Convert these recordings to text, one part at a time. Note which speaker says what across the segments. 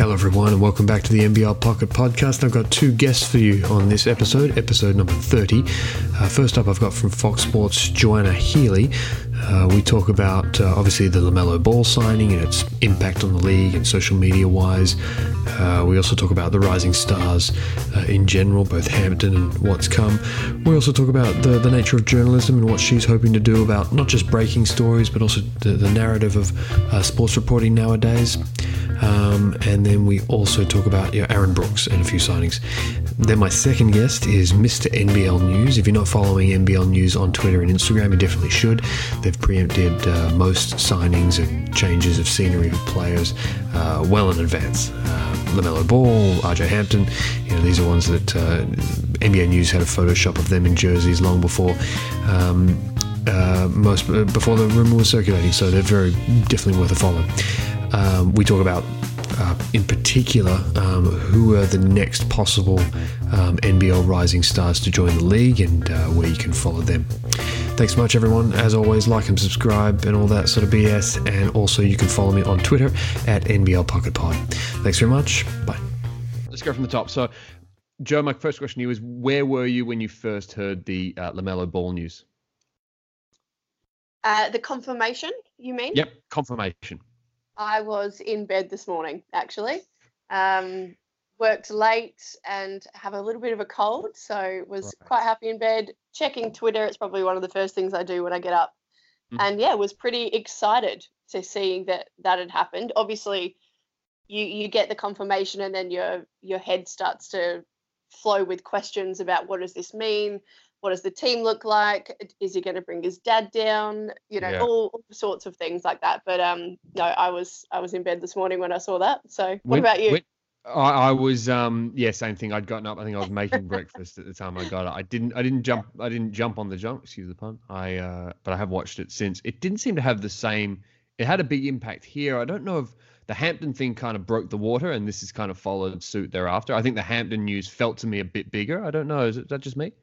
Speaker 1: Hello everyone and welcome back to the NBL Pocket Podcast. I've got two guests for you on this episode number 30. First up I've got from Fox Sports, Joanna Healy. We talk about obviously the LaMelo Ball signing and its impact on the league and social media wise. We also talk about the rising stars in general, both Hampton and what's come. We also talk about the nature of journalism and what she's hoping to do about not just breaking stories but also the narrative of sports reporting nowadays. And then we also talk about Aaron Brooks and a few signings. Then my second guest is Mr. NBL News. If you're not following NBL News on Twitter and Instagram, you definitely should. They've preempted most signings and changes of scenery for players well in advance. LaMelo Ball, RJ Hampton, these are ones that NBA News had a Photoshop of them in jerseys long before before the rumor was circulating, so they're definitely worth a follow. We talk about, in particular, who are the next possible NBL rising stars to join the league and where you can follow them. Thanks so much, everyone. As always, like and subscribe and all that sort of BS. And also, you can follow me on Twitter at NBL Pocket Pod. Thanks very much. Bye.
Speaker 2: Let's go from the top. So, Joe, my first question to you is, where were you when you first heard the LaMelo Ball news?
Speaker 3: The confirmation, you mean?
Speaker 2: Yep, confirmation.
Speaker 3: I was in bed this morning, actually. Worked late and have a little bit of a cold, so was quite happy in bed. Checking Twitter, it's probably one of the first things I do when I get up. And was pretty excited to see that had happened. Obviously, you get the confirmation and then your head starts to flow with questions about what does this mean? What does the team look like? Is he going to bring his dad down? All sorts of things like that. But no, I was in bed this morning when I saw that. So what about you?
Speaker 2: I was same thing. I'd gotten up. I think I was making breakfast at the time I got it. I didn't jump on the jump. Excuse the pun. But I have watched it since. It didn't seem to have the same. It had a big impact here. I don't know if the Hampton thing kind of broke the water, and this has kind of followed suit thereafter. I think the Hampton news felt to me a bit bigger. I don't know. Is that just me?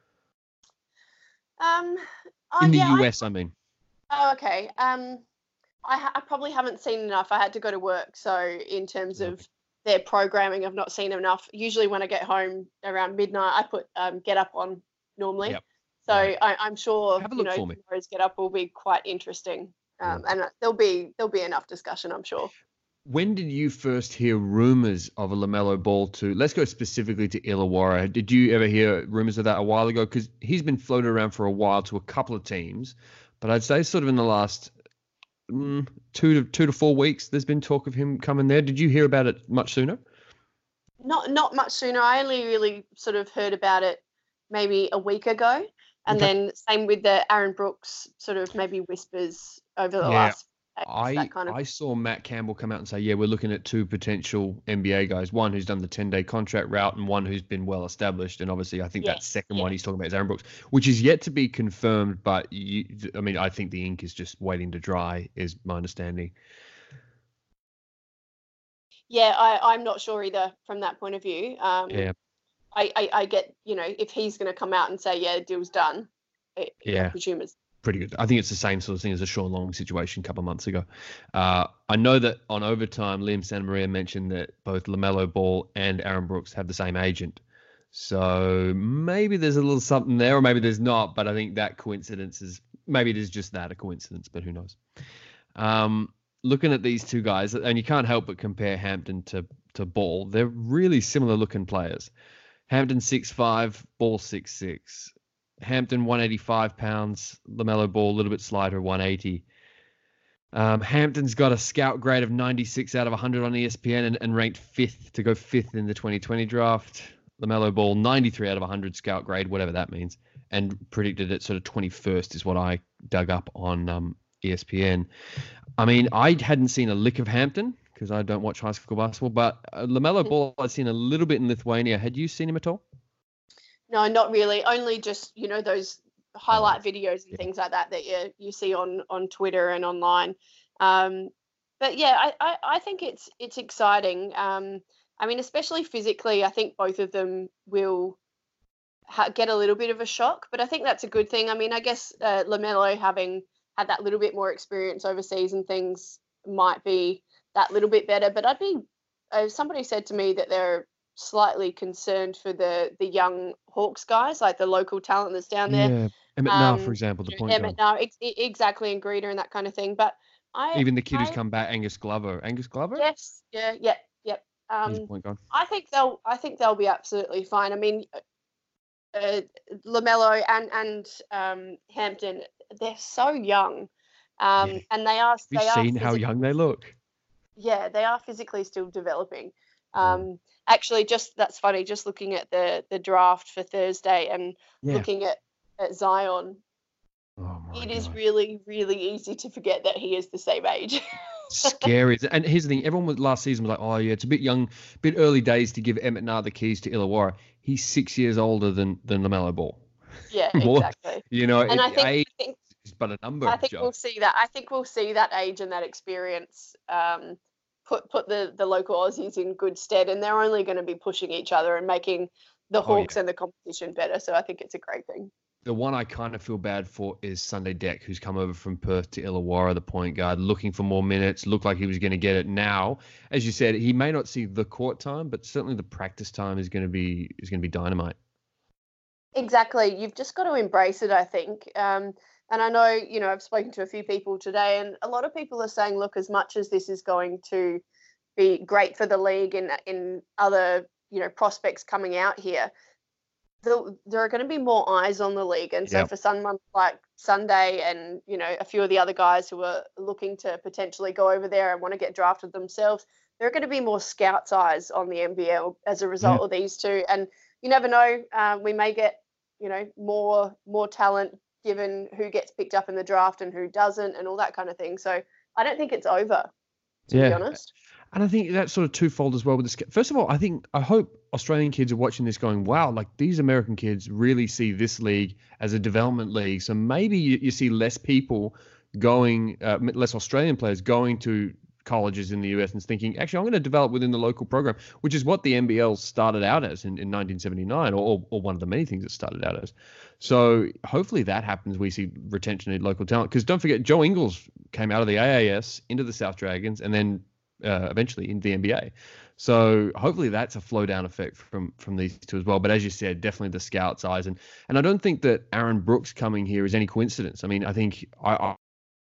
Speaker 2: In the US, I mean.
Speaker 3: Oh, okay. I probably haven't seen enough. I had to go to work, so in terms of their programming, I've not seen enough. Usually when I get home around midnight, I put Get Up on normally. Yep. So I'm sure tomorrow's Get Up will be quite interesting, and there'll be enough discussion, I'm sure.
Speaker 2: When did you first hear rumors of a LaMelo Ball to, let's go specifically to Illawarra? Did you ever hear rumors of that a while ago? Because he's been floated around for a while to a couple of teams, but I'd say sort of in the last 2 to 4 weeks, there's been talk of him coming there. Did you hear about it much sooner?
Speaker 3: Not much sooner. I only really sort of heard about it maybe a week ago, and then same with the Aaron Brooks sort of maybe whispers over the last.
Speaker 2: I saw Matt Campbell come out and say, we're looking at 2 potential NBA guys, one who's done the 10-day contract route and one who's been well established. And obviously, I think that second one he's talking about is Aaron Brooks, which is yet to be confirmed. But I think the ink is just waiting to dry, is my understanding.
Speaker 3: Yeah, I'm not sure either from that point of view. I get, if he's going to come out and say, the deal's done, I presume it's
Speaker 2: pretty good. I think it's the same sort of thing as a Sean Long situation a couple of months ago. I know that on Overtime, Liam Santamaria mentioned that both LaMelo Ball and Aaron Brooks have the same agent. So maybe there's a little something there, or maybe there's not. But I think that coincidence is, maybe it is just that, a coincidence, but who knows. Looking at these two guys, and you can't help but compare Hampton to Ball. They're really similar looking players. Hampton 6'5", Ball 6'6". Hampton 185 pounds, LaMelo Ball a little bit slighter, 180. Hampton's got a scout grade of 96 out of 100 on ESPN and ranked 5th to go 5th in the 2020 draft. LaMelo Ball 93 out of 100 scout grade, whatever that means, and predicted at sort of 21st is what I dug up on ESPN. I mean, I hadn't seen a lick of Hampton because I don't watch high school basketball, but LaMelo Ball I'd seen a little bit in Lithuania. Had you seen him at all?
Speaker 3: No, not really. Only just, those highlight videos and things like that you see on Twitter and online. But yeah, I think it's exciting. I mean, especially physically, I think both of them will get a little bit of a shock, but I think that's a good thing. I mean, I guess LaMelo having had that little bit more experience overseas and things might be that little bit better, but I'd be somebody said to me that they're slightly concerned for the young Hawks guys, like the local talent that's down there.
Speaker 2: Yeah, Emmett Nah, for example, the point
Speaker 3: Emmett,
Speaker 2: guard.
Speaker 3: no, exactly, and Greeter and that kind of thing. But
Speaker 2: Even the kid who's come back, Angus Glover.
Speaker 3: Yes, yeah, yep.
Speaker 2: He's a point guard.
Speaker 3: I think they'll be absolutely fine. I mean, LaMelo and Hampton, they're so young, and they are.
Speaker 2: Have you seen how young they look?
Speaker 3: Yeah, they are physically still developing. Actually, that's funny. Just looking at the draft for Thursday and looking at Zion, it is really, really easy to forget that he is the same age.
Speaker 2: Scary. And here's the thing: everyone last season was like, "Oh yeah, it's a bit young, bit early days to give Emmett Nah the keys to Illawarra." He's 6 years older than LaMelo Ball.
Speaker 3: Yeah, exactly.
Speaker 2: And I think it's but a number.
Speaker 3: I think we'll see that. I think we'll see that age and that experience put the local Aussies in good stead, and they're only going to be pushing each other and making the Hawks and the competition better. So I think it's a great thing.
Speaker 2: The one I kind of feel bad for is Sunday Deck, who's come over from Perth to Illawarra, the point guard, looking for more minutes, looked like he was going to get it. Now, as you said, he may not see the court time, but certainly the practice time is going to be dynamite.
Speaker 3: Exactly. You've just got to embrace it, I think. And I know, I've spoken to a few people today, and a lot of people are saying, look, as much as this is going to be great for the league and in other, prospects coming out here, there are going to be more eyes on the league. And so for someone like Sunday and, a few of the other guys who are looking to potentially go over there and want to get drafted themselves, there are going to be more scouts' eyes on the NBL as a result of these two. And you never know, we may get, more talent given who gets picked up in the draft and who doesn't and all that kind of thing. So I don't think it's over, to be honest.
Speaker 2: And I think that's sort of twofold as well with this. First of all, I hope Australian kids are watching this going, wow, like these American kids really see this league as a development league. So maybe you see less people going, less Australian players going to colleges in the US and thinking, actually, I'm going to develop within the local program, which is what the NBL started out as in 1979, or one of the many things it started out as. So hopefully that happens. We see retention in local talent. Because don't forget, Joe Ingles came out of the AAS into the South Dragons and then eventually in the NBA. So hopefully that's a flow down effect from these two as well. But as you said, definitely the scouts' eyes. And I don't think that Aaron Brooks coming here is any coincidence. I mean, I think I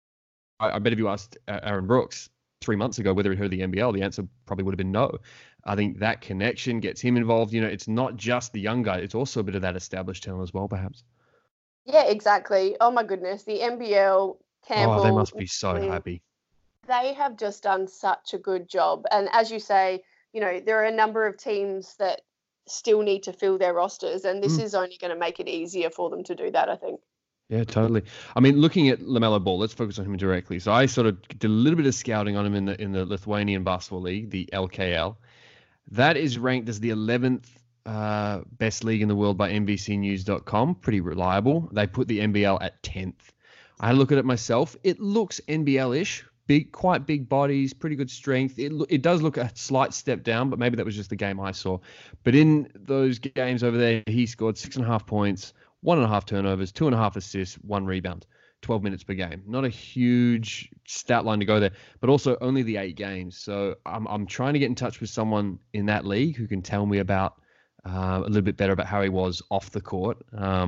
Speaker 2: bet if you asked Aaron Brooks 3 months ago whether he'd heard the NBL, the answer probably would have been no. I think that connection gets him involved. It's not just the young guy. It's also a bit of that established talent as well, perhaps.
Speaker 3: Yeah, exactly. Oh, my goodness. The NBL, Campbell.
Speaker 2: Oh, they must be so happy.
Speaker 3: They have just done such a good job. And as you say, there are a number of teams that still need to fill their rosters, and this is only going to make it easier for them to do that, I think.
Speaker 2: Yeah, totally. I mean, looking at LaMelo Ball, let's focus on him directly. So I sort of did a little bit of scouting on him in the Lithuanian Basketball League, the LKL. That is ranked as the 11th best league in the world by NBCnews.com. Pretty reliable. They put the NBL at 10th. I had a look at it myself. It looks NBL-ish. Quite big bodies, pretty good strength. It does look a slight step down, but maybe that was just the game I saw. But in those games over there, he scored 6.5 points, 1.5 turnovers, 2.5 assists, 1 rebound, 12 minutes per game. Not a huge stat line to go there, but also only the 8 games. So I'm trying to get in touch with someone in that league who can tell me about a little bit better about how he was off the court.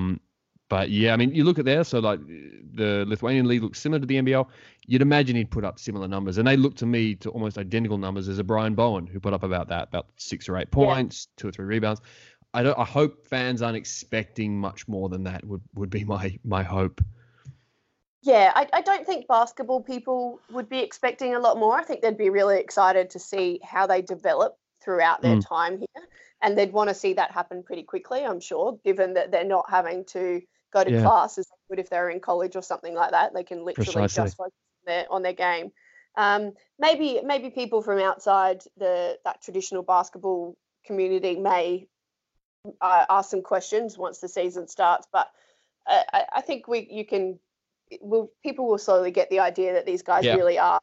Speaker 2: But yeah, I mean, you look at there, so like the Lithuanian league looks similar to the NBL. You'd imagine he'd put up similar numbers, and they look to me to almost identical numbers as a Brian Bowen, who put up about 6 or 8 points, 2 or 3 rebounds. I hope fans aren't expecting much more than that. Would be my hope.
Speaker 3: Yeah, I don't think basketball people would be expecting a lot more. I think they'd be really excited to see how they develop throughout their time here, and they'd want to see that happen pretty quickly, I'm sure, given that they're not having to go to class as they would if they were in college or something like that. They can literally just focus on their game. Maybe people from outside that traditional basketball community may ask some questions once the season starts, but I think people will slowly get the idea that these guys really are,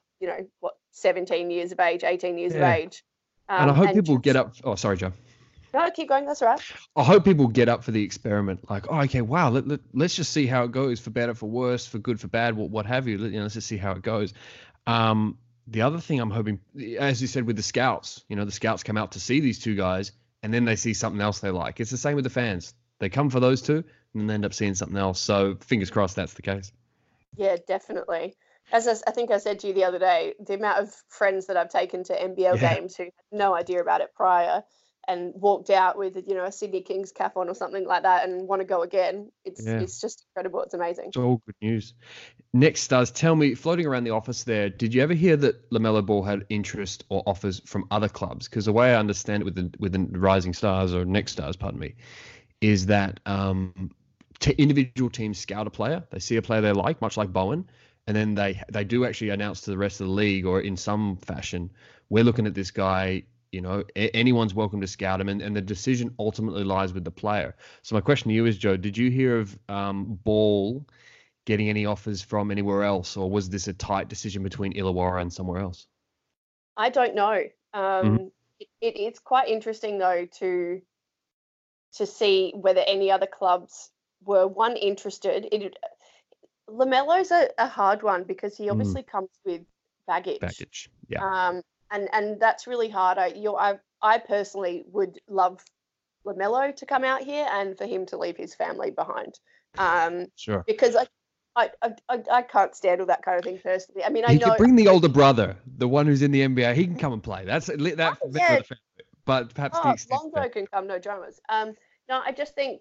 Speaker 3: 17 years of age, 18 years of age.
Speaker 2: And I hope people get up. Oh, sorry, Joe.
Speaker 3: No, keep going. That's all right.
Speaker 2: I hope people get up for the experiment. Like, oh, okay, wow, let's just see how it goes, for better, for worse, for good, for bad, what have you. Let's just see how it goes. the other thing I'm hoping, as you said, with the scouts, the scouts come out to see these two guys and then they see something else they like. It's the same with the fans. They come for those two and then they end up seeing something else. So fingers crossed that's the case.
Speaker 3: Yeah, definitely. As I think I said to you the other day, the amount of friends that I've taken to NBL games who had no idea about it prior and walked out with, a Sydney Kings cap on or something like that and want to go again. It's just incredible. It's amazing.
Speaker 2: It's all good news. Next, Stars, tell me, floating around the office there, did you ever hear that LaMelo Ball had interest or offers from other clubs? Because the way I understand it with the Rising Stars, or Next Stars, pardon me, is that individual teams scout a player. They see a player they like, much like Bowen, and then they do actually announce to the rest of the league, or in some fashion, we're looking at this guy. Anyone's welcome to scout him, and the decision ultimately lies with the player. So my question to you is, Joe, did you hear of Ball getting any offers from anywhere else, or was this a tight decision between Illawarra and somewhere else?
Speaker 3: I don't know. It's quite interesting though to see whether any other clubs were interested. LaMelo's a hard one because he obviously comes with baggage.
Speaker 2: Yeah.
Speaker 3: And that's really hard. I personally would love LaMelo to come out here and for him to leave his family behind.
Speaker 2: Sure.
Speaker 3: Because I can't stand all that kind of thing personally. I mean,
Speaker 2: he could bring the older brother, the one who's in the NBA. He can come and play. But perhaps
Speaker 3: Lonzo can come, no dramas. No, I just think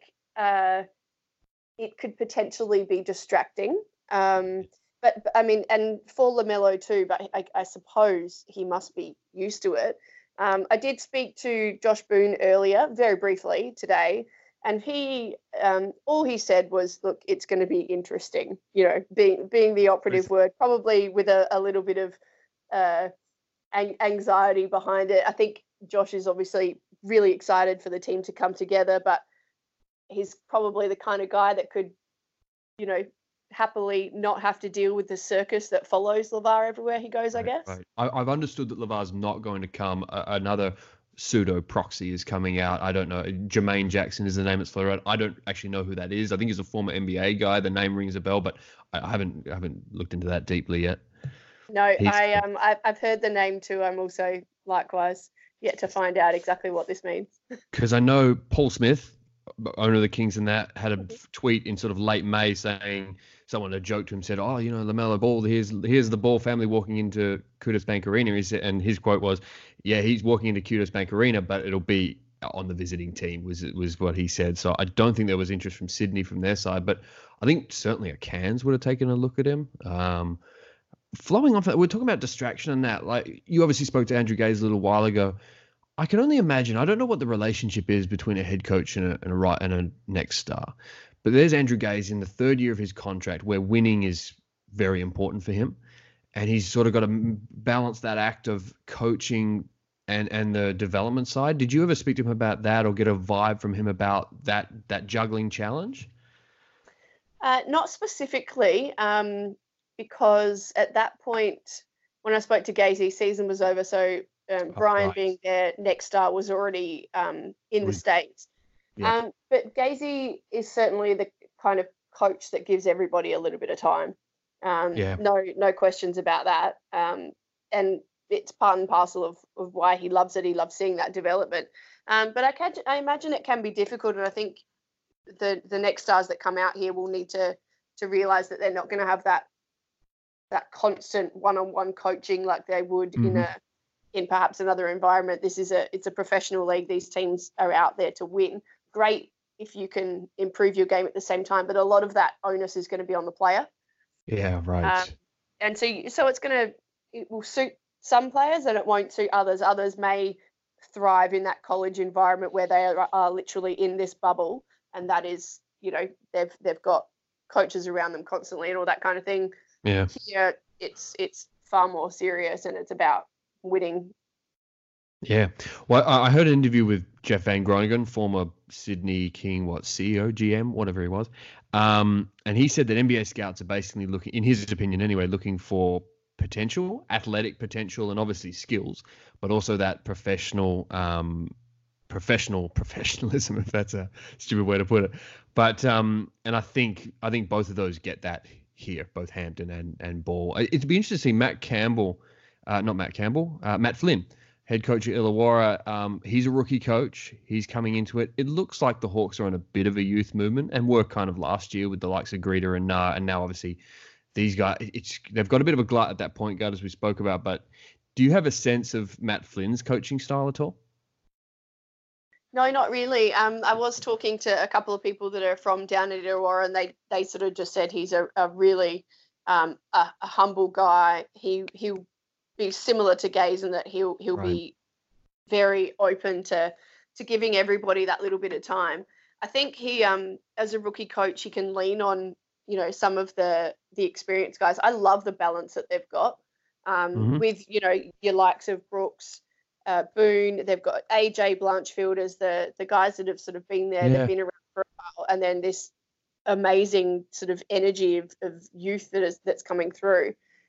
Speaker 3: it could potentially be distracting. But I mean, and for LaMelo too, but I suppose he must be used to it. I did speak to Josh Boone earlier, very briefly today, and he all he said was, look, it's going to be interesting, being the operative word, probably with a little bit of anxiety behind it. I think Josh is obviously really excited for the team to come together, but he's probably the kind of guy that could, happily not have to deal with the circus that follows LeVar everywhere he goes, I guess.
Speaker 2: Right. I've understood that LeVar's not going to come. Another pseudo proxy is coming out. I don't know. Jermaine Jackson is the name that's floated around. I don't actually know who that is. I think he's a former NBA guy. The name rings a bell, but I haven't looked into that deeply yet.
Speaker 3: No, I've heard the name too. I'm also likewise yet to find out exactly what this means.
Speaker 2: Because I know Paul Smith, owner of the Kings, and that had a tweet in sort of late May saying, someone had joked to him, said, "Oh, LaMelo Ball, here's the Ball family walking into Kudos Bank Arena." And his quote was, "Yeah, he's walking into Kudos Bank Arena, but it'll be on the visiting team," was what he said. So I don't think there was interest from Sydney from their side, but I think certainly a Cairns would have taken a look at him. Flowing off that, we're talking about distraction and that. Like, you obviously spoke to Andrew Gaze a little while ago. I can only imagine. I don't know what the relationship is between a head coach and a Next Star. But there's Andrew Gaze in the third year of his contract where winning is very important for him. And he's sort of got to balance that act of coaching and the development side. Did you ever speak to him about that or get a vibe from him about that juggling challenge?
Speaker 3: Not specifically, because at that point, when I spoke to Gaze, season was over. So Brian being their Next Star was already in the States. Yeah. But Gaze is certainly the kind of coach that gives everybody a little bit of time. No questions about that. And it's part and parcel of why he loves it. He loves seeing that development. But I imagine it can be difficult, and I think the Next Stars that come out here will need to realize that they're not going to have that constant one-on-one coaching like they would in perhaps another environment. It's a professional league. These teams are out there to win. Great if you can improve your game at the same time, but a lot of that onus is going to be on the player.
Speaker 2: Yeah, right.
Speaker 3: And so it will suit some players and it won't suit others. Others may thrive in that college environment where they are literally in this bubble, and that is, they've got coaches around them constantly and all that kind of thing.
Speaker 2: Yeah.
Speaker 3: Here, it's far more serious, and it's about winning.
Speaker 2: Yeah. Well, I heard an interview with Jeff Van Groningen, former Sydney King, CEO, GM, whatever he was. And he said that NBA scouts are basically looking, in his opinion anyway, looking for potential, athletic potential, and obviously skills, but also that professionalism, if that's a stupid way to put it. But and I think both of those get that here, both Hampton and Ball. It'd be interesting to see Matt Campbell. not Matt Campbell, Matt Flynn, head coach at Illawarra. He's a rookie coach. He's coming into it. It looks like the Hawks are on a bit of a youth movement and were kind of last year with the likes of Greeter and Nah, and now obviously these guys, they've got a bit of a glut at that point guard as we spoke about. But do you have a sense of Matt Flynn's coaching style at all?
Speaker 3: No, not really. I was talking to a couple of people that are from down at Illawarra, and they sort of just said he's a really a humble guy. He'll be similar to Gaze in that he'll
Speaker 2: Right.
Speaker 3: be very open to giving everybody that little bit of time. I think he as a rookie coach, he can lean on some of the experienced guys. I love the balance that they've got with your likes of Brooks, Boone. They've got AJ Blanchfield as the guys that have sort of been there.
Speaker 2: Yeah.
Speaker 3: They've been around for a while, and then this amazing sort of energy of youth that's coming through.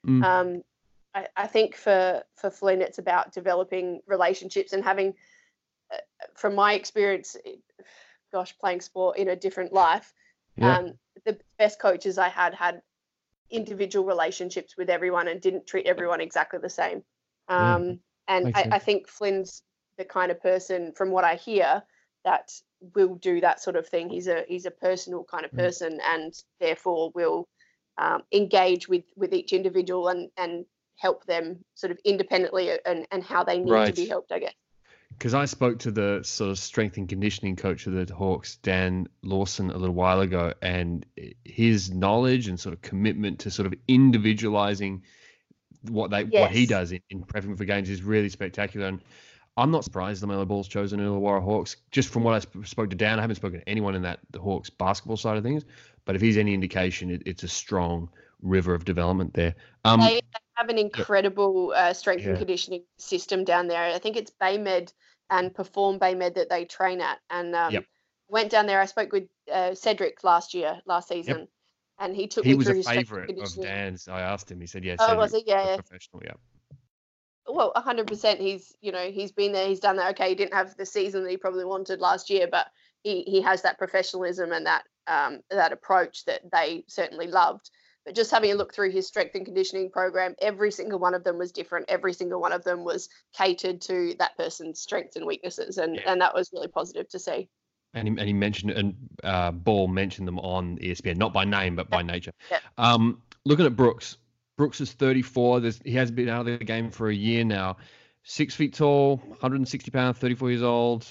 Speaker 3: I think for Flynn, it's about developing relationships and having, from my experience, playing sport in a different life, the best coaches I had individual relationships with everyone and didn't treat everyone exactly the same. And I think Flynn's the kind of person, from what I hear, that will do that sort of thing. He's a personal kind of person, and therefore will engage with each individual and help them sort of independently and how they need to be helped, I guess.
Speaker 2: Because I spoke to the sort of strength and conditioning coach of the Hawks, Dan Lawson, a little while ago, and his knowledge and sort of commitment to sort of individualizing what he does in prepping for games is really spectacular. And I'm not surprised LaMelo Ball's chosen Illawarra Hawks. Just from what I spoke to Dan, I haven't spoken to anyone in the Hawks basketball side of things, but if he's any indication, it's a strong river of development there.
Speaker 3: They have an incredible strength and conditioning system down there. I think it's Baymed and Perform Baymed that they train at. And went down there. I spoke with Cedric last season, and he took me through his strength and conditioning. He was a favourite of Dan's.
Speaker 2: I asked him. He said, "Yes."
Speaker 3: Oh, was he? Yeah.
Speaker 2: Professional, yeah.
Speaker 3: Well, 100%. He's been there. He's done that. Okay, he didn't have the season that he probably wanted last year, but he has that professionalism and that approach that they certainly loved. But just having a look through his strength and conditioning program, every single one of them was different. Every single one of them was catered to that person's strengths and weaknesses, and that was really positive to see.
Speaker 2: And he mentioned, and Ball mentioned them on ESPN, not by name, but by nature. Yeah. Looking at Brooks. Brooks is 34. He has been out of the game for a year now. 6 feet tall, 160 pounds, 34 years old.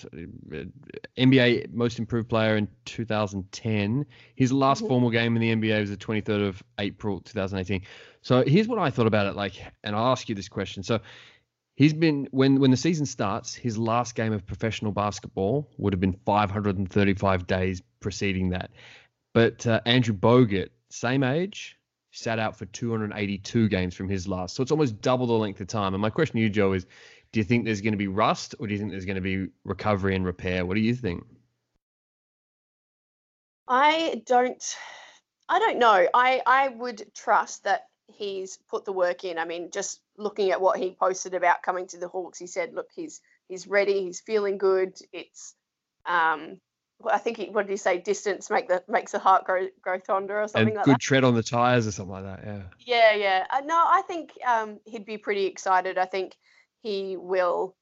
Speaker 2: NBA Most Improved Player in 2010. His last formal game in the NBA was the 23rd of April 2018. So here's what I thought about it. And I'll ask you this question. So he's been, when the season starts, his last game of professional basketball would have been 535 days preceding that. But Andrew Bogut, same age, sat out for 282 games from his last. So it's almost double the length of time. And my question to you, Joe, is do you think there's going to be rust, or do you think there's going to be recovery and repair? What do you think?
Speaker 3: I don't know. I would trust that he's put the work in. I mean, just looking at what he posted about coming to the Hawks, he said, look, he's ready. He's feeling good. It's, I think what did he say? Distance makes the heart grow fonder or something like that.
Speaker 2: Good tread on the tires or something like that.
Speaker 3: Yeah. Yeah. No, I think he'd be pretty excited. I think he will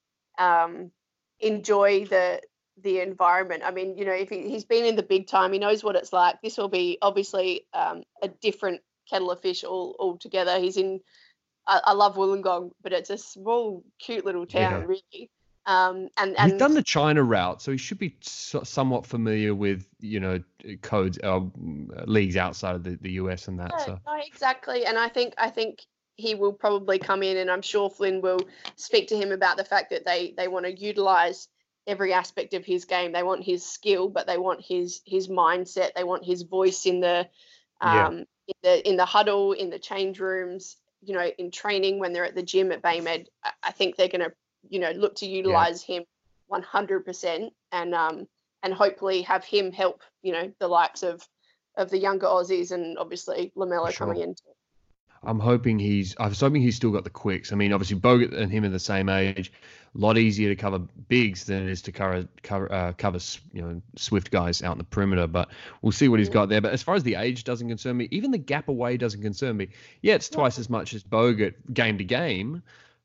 Speaker 3: enjoy the environment. I mean, if he's been in the big time, he knows what it's like. This will be obviously a different kettle of fish altogether. He's in. I love Wollongong, but it's a small, cute little town, really. And
Speaker 2: he's done the China route, so he should be somewhat familiar with codes, leagues outside of the US and that.
Speaker 3: No, exactly. And I think he will probably come in, and I'm sure Flynn will speak to him about the fact that they want to utilize every aspect of his game. They want his skill, but they want his mindset. They want his voice in the huddle, in the change rooms, in training when they're at the gym at Baymed. I think they're going to look to utilize him 100% and hopefully have him help, the likes of the younger Aussies and obviously LaMelo coming in.
Speaker 2: I'm hoping he's still got the quicks. I mean, obviously Bogut and him are the same age. A lot easier to cover bigs than it is to cover swift guys out in the perimeter. But we'll see what he's got there. But as far as the age doesn't concern me, even the gap away doesn't concern me. Yeah, it's twice as much as Bogut game to game.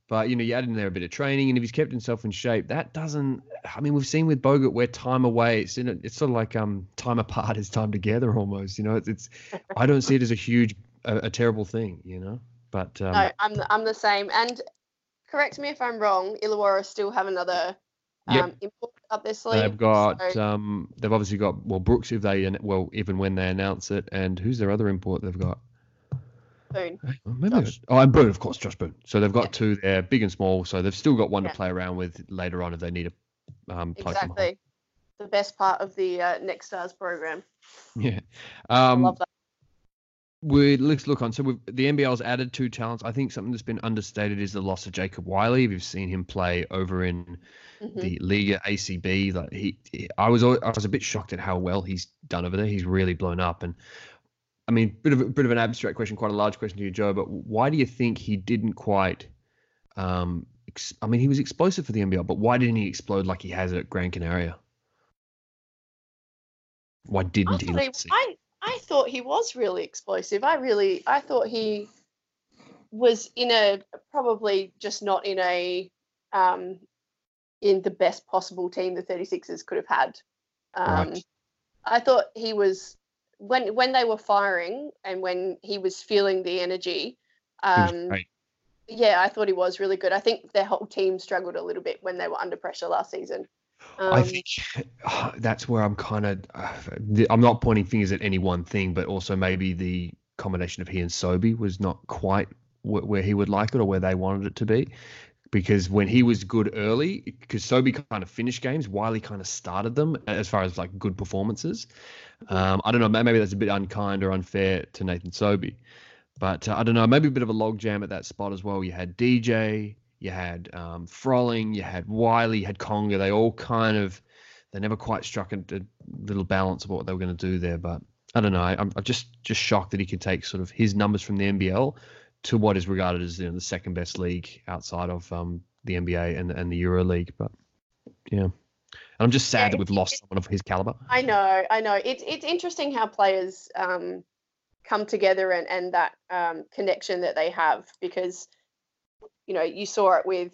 Speaker 2: But, you add in there a bit of training, and if he's kept himself in shape, that doesn't. I mean, we've seen with Bogut where time away, it's sort of like time apart is time together almost. It's I don't see it as a terrible thing. But
Speaker 3: no, I'm the same. And correct me if I'm wrong, Illawarra still have another import up their sleeve.
Speaker 2: They've got they've obviously got Brooks even when they announce it, and who's their other import they've got?
Speaker 3: Boone.
Speaker 2: And Boone, of course, Josh Boone. So they've got two there, big and small. So they've still got one to play around with later on if they need to play
Speaker 3: exactly. The best part of the Next Stars program.
Speaker 2: Yeah.
Speaker 3: I love that.
Speaker 2: Let's look on. So the NBL's added 2 talents. I think something that's been understated is the loss of Jacob Wiley. We've seen him play over in the Liga ACB. Like I was a bit shocked at how well he's done over there. He's really blown up. And I mean, bit of an abstract question, quite a large question to you, Joe. But why do you think he didn't quite? I mean, he was explosive for the NBL, but why didn't he explode like he has at Gran Canaria? Why didn't he?
Speaker 3: I thought he was really explosive. I thought he was probably just not in in the best possible team the 36ers could have had.
Speaker 2: Right.
Speaker 3: I thought he was when they were firing and when he was feeling the energy. Yeah, I thought he was really good. I think their whole team struggled a little bit when they were under pressure last season.
Speaker 2: I think that's where I'm kind of. I'm not pointing fingers at any one thing, but also maybe the combination of he and Sobey was not quite where he would like it or where they wanted it to be. Because when he was good early, because Sobey kind of finished games, Wiley kind of started them as far as like good performances. I don't know, maybe that's a bit unkind or unfair to Nathan Sobey, but I don't know, maybe a bit of a logjam at that spot as well. You had DJ. You had Froling, you had Wiley, you had Conga. They all they never quite struck a little balance of what they were going to do there. But I don't know. I'm just shocked that he could take sort of his numbers from the NBL to what is regarded as the second best league outside of the NBA and the Euro League. But yeah, and I'm just sad that we've lost someone of his caliber.
Speaker 3: I know. It's interesting how players come together and that connection that they have because. You saw it with,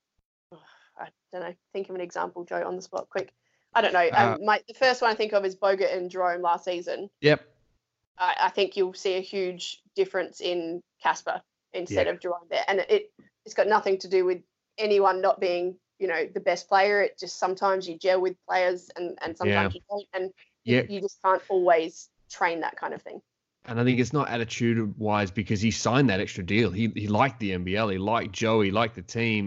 Speaker 3: I don't know, think of an example, Joe, on the spot, quick. I don't know. The first one I think of is Bogut and Jerome last season.
Speaker 2: Yep.
Speaker 3: I think you'll see a huge difference in Casper instead of Jerome there. And it's got nothing to do with anyone not being, the best player. It just sometimes you gel with players and sometimes you don't. And you just can't always train that kind of thing.
Speaker 2: And I think it's not attitude-wise because he signed that extra deal. He liked the NBL. He liked Joey. He liked the team.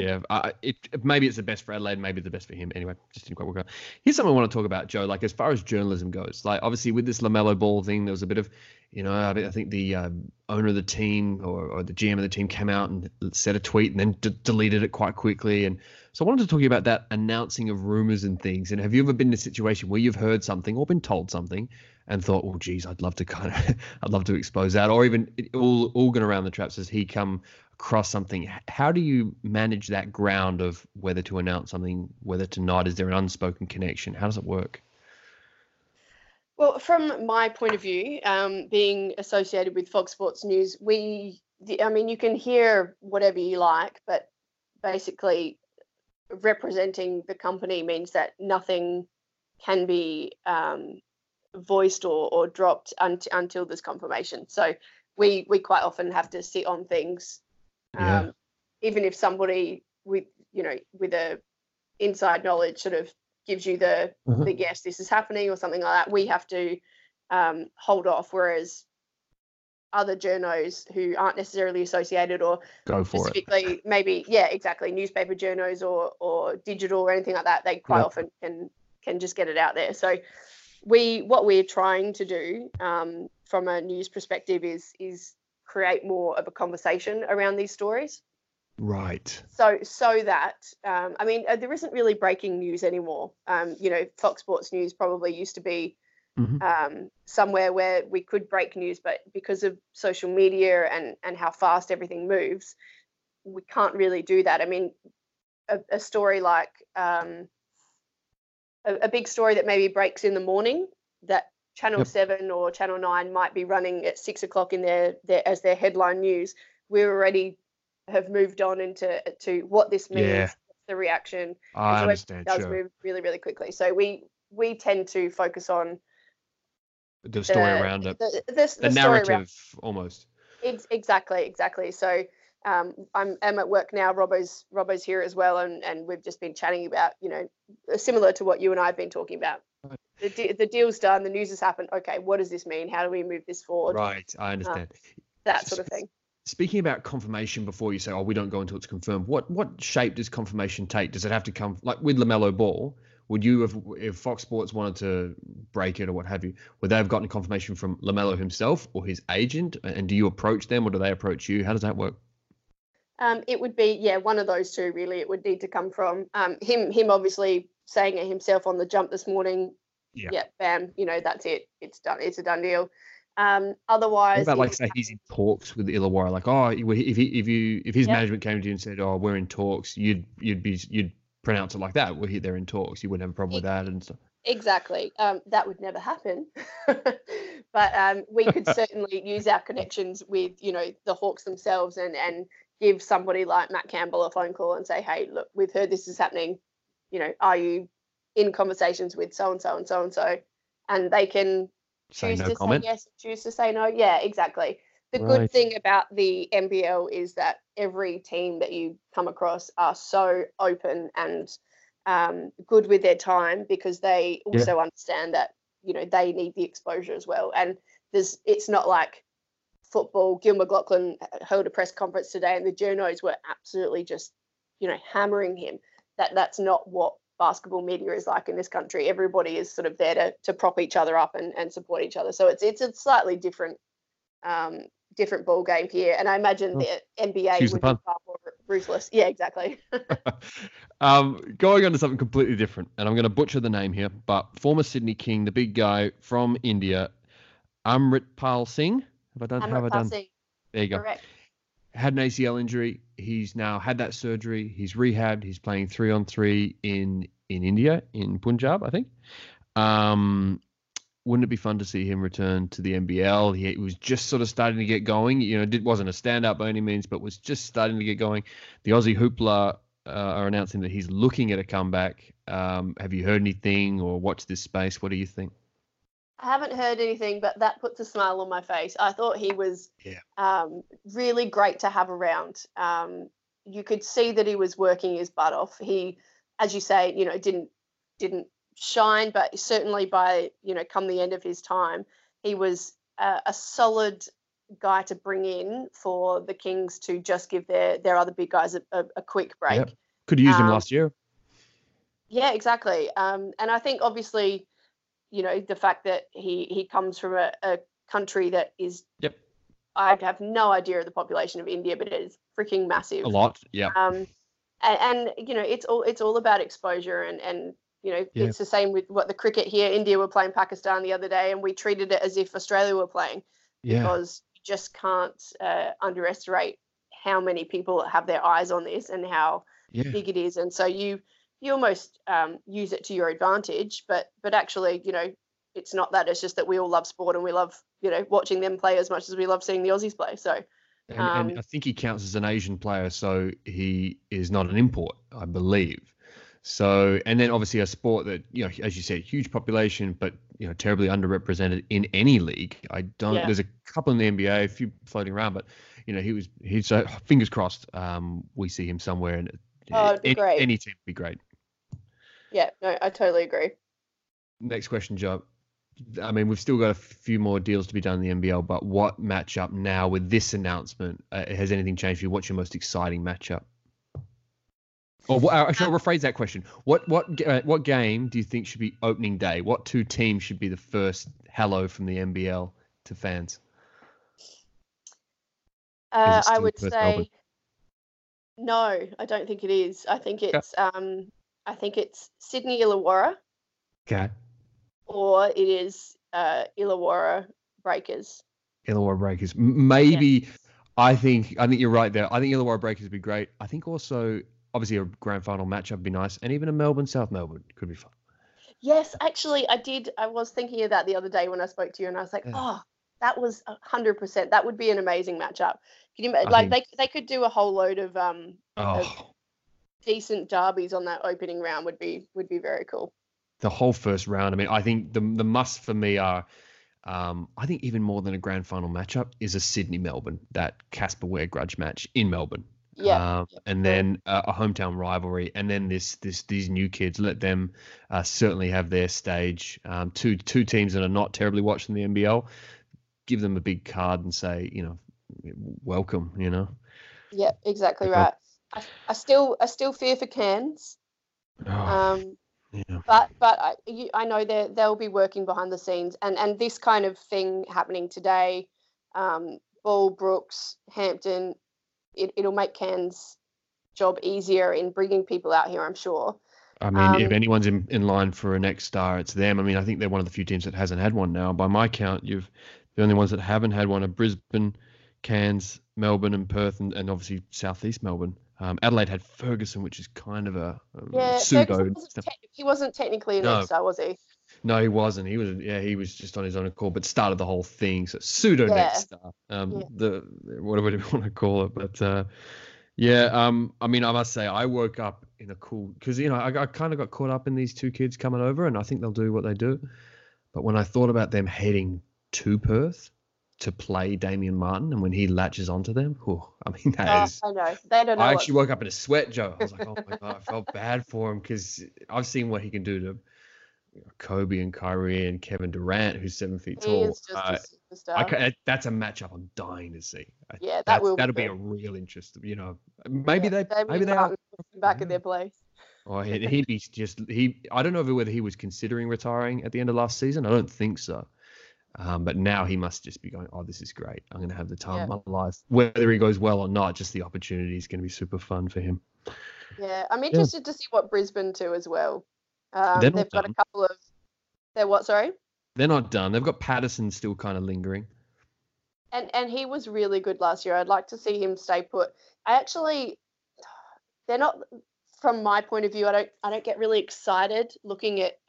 Speaker 2: Maybe it's the best for Adelaide. Maybe it's the best for him. Anyway, just didn't quite work out. Here's something I want to talk about, Joe. Like as far as journalism goes, like obviously with this LaMelo Ball thing, there was a bit of, I think the owner of the team or the GM of the team came out and said a tweet and then deleted it quite quickly. And so I wanted to talk to you about that announcing of rumors and things. And have you ever been in a situation where you've heard something or been told something and thought, oh, geez, I'd love to expose that, or even all going around the traps as he come across something. How do you manage that ground of whether to announce something, whether to not? Is there an unspoken connection? How does it work?
Speaker 3: Well, from my point of view, being associated with Fox Sports News, you can hear whatever you like, but basically representing the company means that nothing can be voiced or dropped until there's confirmation. So we quite often have to sit on things, even if somebody with a inside knowledge sort of gives you the yes, this is happening or something like that. We have to hold off, whereas other journos who aren't necessarily associated or
Speaker 2: go for
Speaker 3: specifically maybe exactly newspaper journos or digital or anything like that, they quite often can just get it out there. So what we're trying to do from a news perspective is create more of a conversation around these stories.
Speaker 2: Right.
Speaker 3: So that there isn't really breaking news anymore. Fox Sports News probably used to be somewhere where we could break news, but because of social media and how fast everything moves, we can't really do that. I mean, a story like a big story that maybe breaks in the morning that Channel 7 or Channel 9 might be running at 6 o'clock in their as their headline news. We're already have moved on into to what this means,
Speaker 2: Yeah.
Speaker 3: the reaction.
Speaker 2: I
Speaker 3: And so
Speaker 2: understand.
Speaker 3: it does
Speaker 2: Sure.
Speaker 3: move really, really quickly. So we tend to focus on
Speaker 2: The story around it, the
Speaker 3: the story around.
Speaker 2: narrative almost.
Speaker 3: Exactly. So I'm at work now. Robbo's here as well, and we've just been chatting about, similar to what you and I have been talking about. The deal's done. The news has happened. Okay, what does this mean? How do we move this forward?
Speaker 2: Right. I understand.
Speaker 3: That sort of thing.
Speaker 2: Speaking about confirmation, before you say, "Oh, we don't go until it's confirmed," what shape does confirmation take? Does it have to come like with LaMelo Ball? Would you have, if Fox Sports wanted to break it or what have you, would they have gotten confirmation from LaMelo himself or his agent? And do you approach them or do they approach you? How does that work?
Speaker 3: It would be, one of those two really. It would need to come from him obviously saying it himself on the jump this morning. Yeah, bam, that's it. It's done. It's a done deal. Otherwise,
Speaker 2: what about like say he's in talks with Illawarra, like, oh, if his management came to you and said, oh, we're in talks, you'd pronounce it like that. Well, they're in talks. You wouldn't have a problem with that and stuff.
Speaker 3: Exactly. That would never happen. But we could certainly use our connections with, the Hawks themselves and give somebody like Matt Campbell a phone call and say, hey, look, we've heard this is happening. Are you in conversations with so-and-so and so-and-so? And they can choose to say yes, choose to say no. Yeah, exactly. The good thing about the NBL is that every team that you come across are so open and good with their time, because they also understand that, they need the exposure as well. And it's not like football. Gil McLaughlin held a press conference today and the journos were absolutely just, hammering him. That's not what basketball media is like in this country. Everybody is sort of there to prop each other up and support each other. So it's a slightly different ball game here, and I imagine the NBA would be far more ruthless. Yeah, exactly.
Speaker 2: Going on to something completely different, and I'm going to butcher the name here, but former Sydney King, the big guy from India, Amritpal Singh. Have I done?
Speaker 3: Singh.
Speaker 2: There you go.
Speaker 3: Correct.
Speaker 2: Had an ACL injury. He's now had that surgery. He's rehabbed. He's playing 3-on-3 in India, in Punjab, I think. Wouldn't it be fun to see him return to the NBL? He was just sort of starting to get going. It wasn't a standout by any means, but was just starting to get going. The Aussie Hoopla are announcing that he's looking at a comeback. Have you heard anything or watched this space? What do you think?
Speaker 3: I haven't heard anything, but that puts a smile on my face. I thought he was really great to have around. You could see that he was working his butt off. He, as you say, didn't shine, but certainly by come the end of his time, he was a solid guy to bring in for the Kings to just give their other big guys a quick break.
Speaker 2: Yep. Could have used him last year.
Speaker 3: Yeah, exactly. And I think obviously, the fact that he comes from a country that is, I have no idea of the population of India, but it is freaking massive.
Speaker 2: A lot, yeah.
Speaker 3: And it's all about exposure, and it's the same with what the cricket here. India were playing Pakistan the other day, and we treated it as if Australia were playing, because you just can't underestimate how many people have their eyes on this and how big it is. And so you almost use it to your advantage, but actually, it's not that. It's just that we all love sport and we love, watching them play as much as we love seeing the Aussies play. So,
Speaker 2: and I think he counts as an Asian player, so he is not an import, I believe. So, and then obviously a sport that, as you said, huge population, but, terribly underrepresented in any league. There's a couple in the NBA, a few floating around, but, he's fingers crossed we see him somewhere, and
Speaker 3: it'd be great.
Speaker 2: Any team would be great.
Speaker 3: Yeah, no, I totally agree.
Speaker 2: Next question, Joe. I mean, we've still got a few more deals to be done in the NBL, but what matchup now with this announcement? Has anything changed for you? What's your most exciting matchup? Or actually, I'll rephrase that question. What game do you think should be opening day? What two teams should be the first hello from the NBL to fans?
Speaker 3: I would say Melbourne? No. I don't think it is. I think it's Sydney Illawarra.
Speaker 2: Okay.
Speaker 3: Or it is Illawarra Breakers.
Speaker 2: Illawarra Breakers. Maybe. I think you're right there. I think Illawarra Breakers would be great. I think also, obviously, a grand final matchup would be nice, and even a Melbourne South Melbourne could be fun.
Speaker 3: Yes, actually, I was thinking of that the other day when I spoke to you, and I was like, that was 100%. That would be an amazing matchup. Can you they could do a whole load of decent derbies on that opening round would be very cool.
Speaker 2: The whole first round. I mean, I think the must for me are, I think even more than a grand final matchup is a Sydney-Melbourne, that Casper Ware grudge match in Melbourne.
Speaker 3: Yeah.
Speaker 2: And then a hometown rivalry, and then these new kids, let them certainly have their stage. Two teams that are not terribly watching the NBL, give them a big card and say, welcome.
Speaker 3: Yeah, exactly right. I still fear for Cairns.
Speaker 2: Yeah.
Speaker 3: But I know they'll be working behind the scenes, and this kind of thing happening today, Ball, Brooks, Hampton, it'll make Cairns' job easier in bringing people out here, I'm sure.
Speaker 2: I mean, if anyone's in line for a next star, it's them. I mean, I think they're one of the few teams that hasn't had one now. By my count, the only ones that haven't had one are Brisbane, Cairns, Melbourne, and Perth, and obviously Southeast Melbourne. Adelaide had Ferguson, which is kind of a pseudo.
Speaker 3: He wasn't technically an X-star, was he?
Speaker 2: No, he wasn't. He was just on his own accord, but started the whole thing. So pseudo next star. Whatever you want to call it, but I mean, I must say, I woke up in a cool, because I kind of got caught up in these two kids coming over, and I think they'll do what they do. But when I thought about them heading to Perth to play Damian Martin, and when he latches onto them, I mean, that is.
Speaker 3: I know they don't know.
Speaker 2: I actually woke up in a sweat, Joe. I was like, oh my god, I felt bad for him because I've seen what he can do to Kobe and Kyrie and Kevin Durant, who's 7 feet tall.
Speaker 3: He is just a superstar.
Speaker 2: That's a matchup I'm dying to see.
Speaker 3: That'll
Speaker 2: be a real interest. Maybe they are
Speaker 3: back in their place.
Speaker 2: Oh, he'd be I don't know whether he was considering retiring at the end of last season. I don't think so. But now he must just be going, oh, this is great. I'm going to have the time of my life. Whether he goes well or not, just the opportunity is going to be super fun for him.
Speaker 3: Yeah, I'm interested to see what Brisbane do as well. They've got a couple of... They're what, sorry?
Speaker 2: They're not done. They've got Patterson still kind of lingering.
Speaker 3: And he was really good last year. I'd like to see him stay put. They're not, from my point of view, I don't get really excited looking at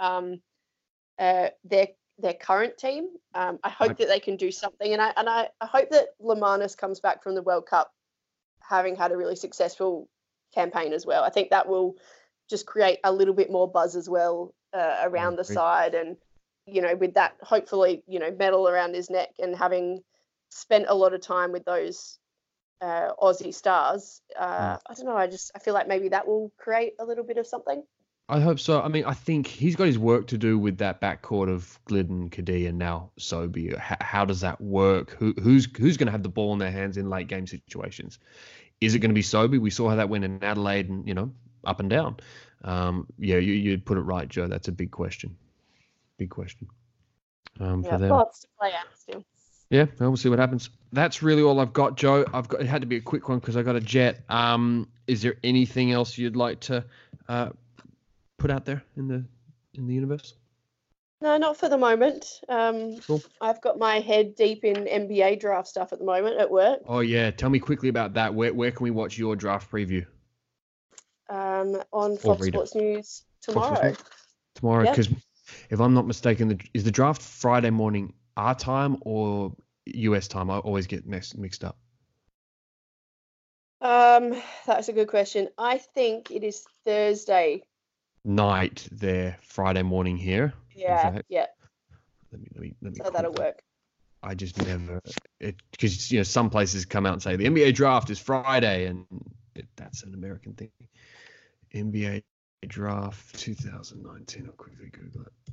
Speaker 3: their current team. I hope that they can do something, and I hope that Lemanis comes back from the World Cup having had a really successful campaign as well. I think that will just create a little bit more buzz as well around the side, and with that, hopefully, medal around his neck, and having spent a lot of time with those Aussie stars, I don't know, I feel like maybe that will create a little bit of something.
Speaker 2: I hope so. I mean, I think he's got his work to do with that backcourt of Glidden, Kadee, and now Sobey. How does that work? Who's going to have the ball in their hands in late game situations? Is it going to be Sobey? We saw how that went in Adelaide, and up and down. You put it right, Joe. That's a big question. Big question. For them.
Speaker 3: Lots to play out still.
Speaker 2: Yeah, we'll see what happens. That's really all I've got, Joe. It had to be a quick one because I got a jet. Is there anything else you'd like to put out there in the universe?
Speaker 3: No, not for the moment.
Speaker 2: Cool. I've
Speaker 3: got my head deep in NBA draft stuff at the moment at work.
Speaker 2: Oh yeah, tell me quickly about that. Where can we watch your draft preview?
Speaker 3: On Fox Sports News tomorrow.
Speaker 2: Tomorrow, because if I'm not mistaken, is the draft Friday morning our time or US time? I always get mixed up.
Speaker 3: That's a good question. I think it is Thursday
Speaker 2: night there, Friday morning here.
Speaker 3: Yeah.
Speaker 2: Let me
Speaker 3: so that'll work.
Speaker 2: I just never, because some places come out and say the NBA draft is Friday, and that's an American thing. NBA draft 2019. I'll quickly Google it.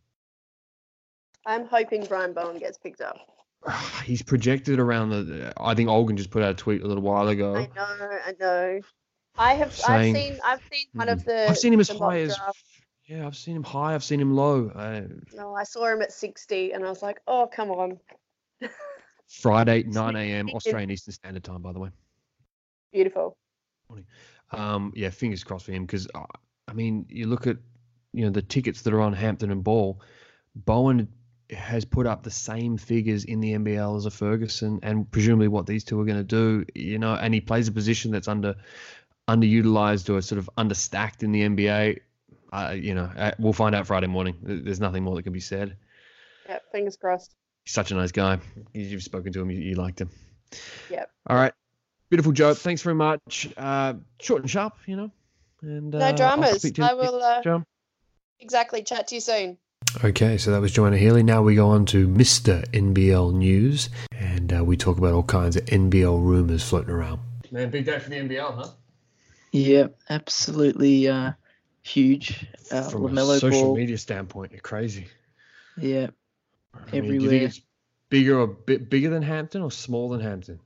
Speaker 3: I'm hoping Brian Bowen gets picked up.
Speaker 2: He's projected around I think Olgun just put out a tweet a little while ago.
Speaker 3: I know. I've seen one of the.
Speaker 2: I've seen him as high as. Yeah, I've seen him high. I've seen him low.
Speaker 3: No, I saw him at 60, and I was like, oh, come on.
Speaker 2: Friday, 9 a.m. Australian Eastern Standard Time, by the way.
Speaker 3: Beautiful.
Speaker 2: Fingers crossed for him, because I mean, you look at the tickets that are on Hampton and Ball. Bowen has put up the same figures in the NBL as a Ferguson, and presumably what these two are going to do, and he plays a position that's underutilized or sort of understacked in the NBA. We'll find out Friday morning. There's nothing more that can be said.
Speaker 3: Yeah, fingers crossed.
Speaker 2: He's such a nice guy. You've spoken to him. You liked him.
Speaker 3: Yep.
Speaker 2: All right. Beautiful, Joe. Thanks very much. Short and sharp, And
Speaker 3: No dramas. I will
Speaker 2: John.
Speaker 3: exactly chat to you soon.
Speaker 1: Okay, so that was Joanna Healy. Now we go on to Mr. NBL News, and we talk about all kinds of NBL rumours floating around.
Speaker 2: Man, big day for the NBL, huh?
Speaker 4: Yeah, absolutely huge.
Speaker 2: From
Speaker 4: LaMelo
Speaker 2: a social
Speaker 4: Ball.
Speaker 2: media standpoint, you're crazy.
Speaker 4: Yeah,
Speaker 2: Do you
Speaker 4: everywhere.
Speaker 2: think it's bigger or bigger than Hampton or smaller than Hampton?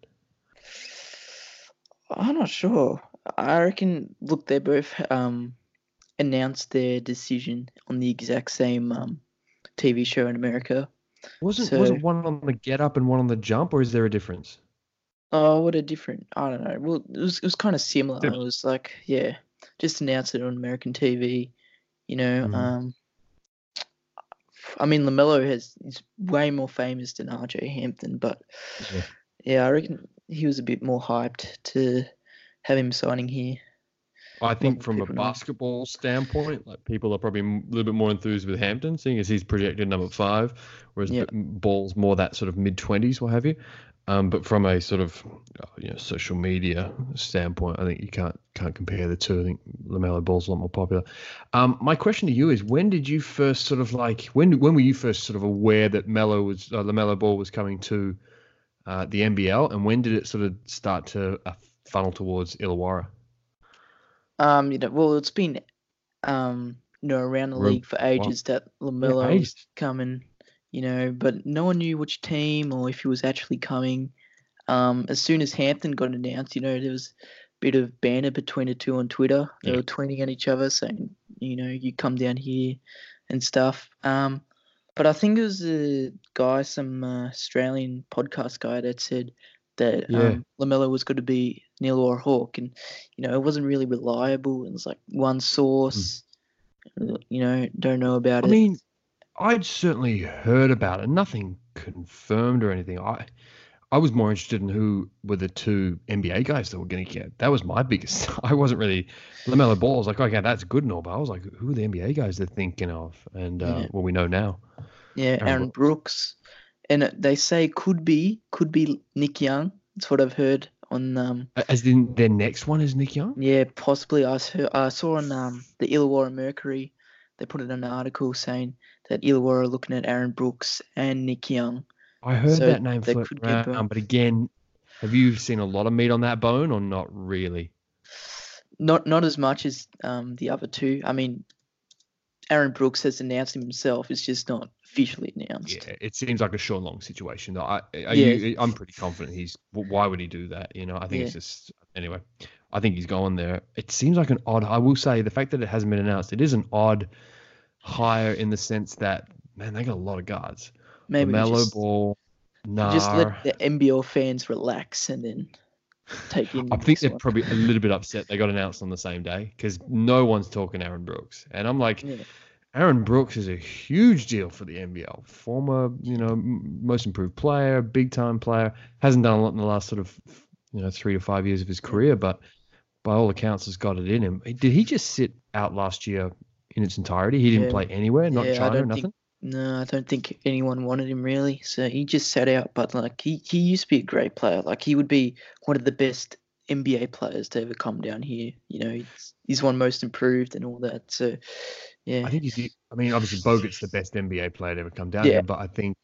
Speaker 4: I'm not sure. I reckon, look, they both announced their decision on the exact same TV show in America.
Speaker 2: Wasn't one on the get up and one on the jump, or is there a difference?
Speaker 4: Oh, what a different, I don't know. Well, it was kind of similar.
Speaker 2: Similar.
Speaker 4: It was like, yeah, just announced it on American TV, I mean, LaMelo is way more famous than RJ Hampton, but yeah, I reckon he was a bit more hyped to have him signing here.
Speaker 2: I think from a
Speaker 4: people know.
Speaker 2: basketball standpoint, like people are probably a little bit more enthused with Hampton, seeing as he's projected number 5, whereas Ball's more that sort of mid-20s, what have you. But from a sort of social media standpoint, I think you can't compare the two. I think LaMelo Ball's a lot more popular. My question to you is, when did you first sort of when were you first sort of aware that LaMelo Ball was coming to the NBL, and when did it sort of start to funnel towards Illawarra?
Speaker 4: Well, it's been around the league for ages that LaMelo was coming. But no one knew which team or if he was actually coming. As soon as Hampton got announced, there was a bit of banter between the two on Twitter. They were tweeting at each other saying, you come down here and stuff. But I think it was some Australian podcast guy that said that LaMelo was going to be an Illawarra Hawk, and it wasn't really reliable. It was like one source. Don't know about it.
Speaker 2: I mean, I'd certainly heard about it. Nothing confirmed or anything. I was more interested in who were the two NBA guys that were going to get. That was my biggest. I wasn't really LaMelo Ball. I was like, okay, that's good and all, but I was like, who are the NBA guys they're thinking of? And we know now.
Speaker 4: Yeah, Aaron Brooks, and they say could be Nick Young. That's what I've heard on.
Speaker 2: As in their next one is Nick Young.
Speaker 4: Yeah, possibly. I saw on the Illawarra Mercury, they put in an article saying that Illawarra are looking at Aaron Brooks and Nick Young.
Speaker 2: I heard that name float around, but again, have you seen a lot of meat on that bone or not really?
Speaker 4: Not as much as the other two. I mean, Aaron Brooks has announced himself. It's just not officially announced.
Speaker 2: Yeah, it seems like a Sean Long situation. I'm pretty confident why would he do that? I think it's just, anyway, I think he's going there. It seems like an odd, I will say, the fact that it hasn't been announced, it is an odd hire in the sense that, man, they got a lot of guards.
Speaker 4: Maybe
Speaker 2: LaMelo Ball, Nar.
Speaker 4: Just let the NBL fans relax and then take in.
Speaker 2: I think they're probably a little bit upset they got announced on the same day because no one's talking Aaron Brooks. And I'm like, Aaron Brooks is a huge deal for the NBL. Former, most improved player, big time player. Hasn't done a lot in the last sort of, 3 to 5 years of his career, but by all accounts has got it in him. Did he just sit out last year in its entirety? He didn't play anywhere, not China, nothing?
Speaker 4: No, I don't think anyone wanted him really. So he just sat out. But he used to be a great player. Like he would be one of the best NBA players to ever come down here. He's one most improved and all that. So yeah,
Speaker 2: I think obviously Bogut's the best NBA player to ever come down here. But I think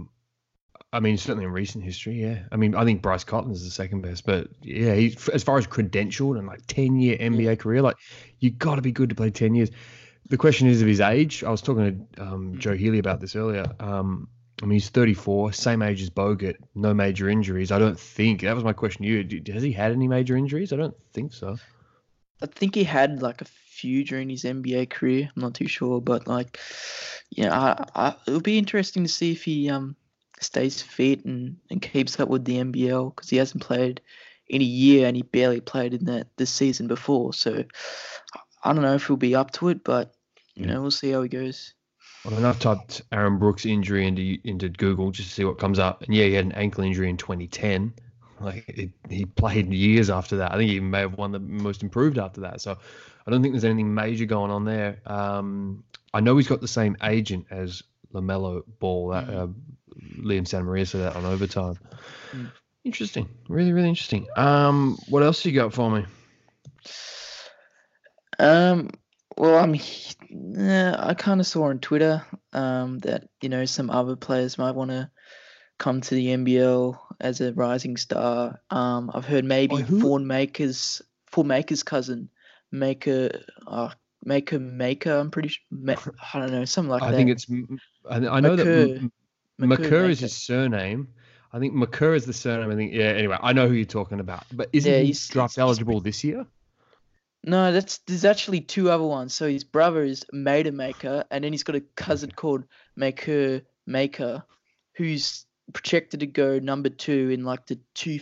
Speaker 2: certainly in recent history, yeah. I think Bryce Cotton is the second best. But yeah, he's as far as credentialed and 10-year NBA career, you got to be good to play 10 years. The question is of his age. I was talking to Joe Healy about this earlier. He's 34, same age as Bogut, no major injuries. I don't think. That was my question to you. Has he had any major injuries? I don't think so.
Speaker 4: I think he had a few during his NBA career. I'm not too sure, but it'll be interesting to see if he stays fit and keeps up with the NBL because he hasn't played in a year and he barely played in this season before. So I don't know if he'll be up to it, but we'll see how he goes.
Speaker 2: Well, I've typed Aaron Brooks injury into Google just to see what comes up, and he had an ankle injury in 2010. He played years after that. I think he may have won the most improved after that. So I don't think there's anything major going on there. I know he's got the same agent as LaMelo Ball. Liam Santamaria said that on overtime. Interesting. Really, really interesting. What else you got for me?
Speaker 4: Well, I kind of saw on Twitter that some other players might want to come to the NBL as a rising star. I've heard maybe Fawn Maker's cousin, Maker. I'm pretty sure. I don't know, something like that.
Speaker 2: I think it's. I know that Makur is his surname. I think Makur is the surname. I think. Yeah. Anyway, I know who you're talking about. But isn't he draft eligible this year?
Speaker 4: No, there's actually two other ones. So his brother is Mader Maker, and then he's got a cousin called Maker, who's projected to go number 2 in like the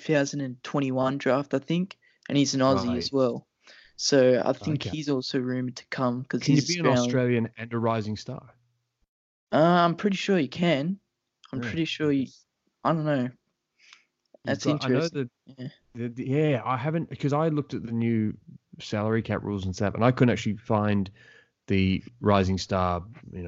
Speaker 4: 2021 draft, I think, and he's an Aussie as well. So I think he's also rumored to come because he's
Speaker 2: Can you be an Australian and a rising star?
Speaker 4: I'm pretty sure you can. I'm pretty sure you. I don't know. That's interesting.
Speaker 2: I know that. I haven't, because I looked at the new salary cap rules and stuff, and I couldn't actually find the rising star,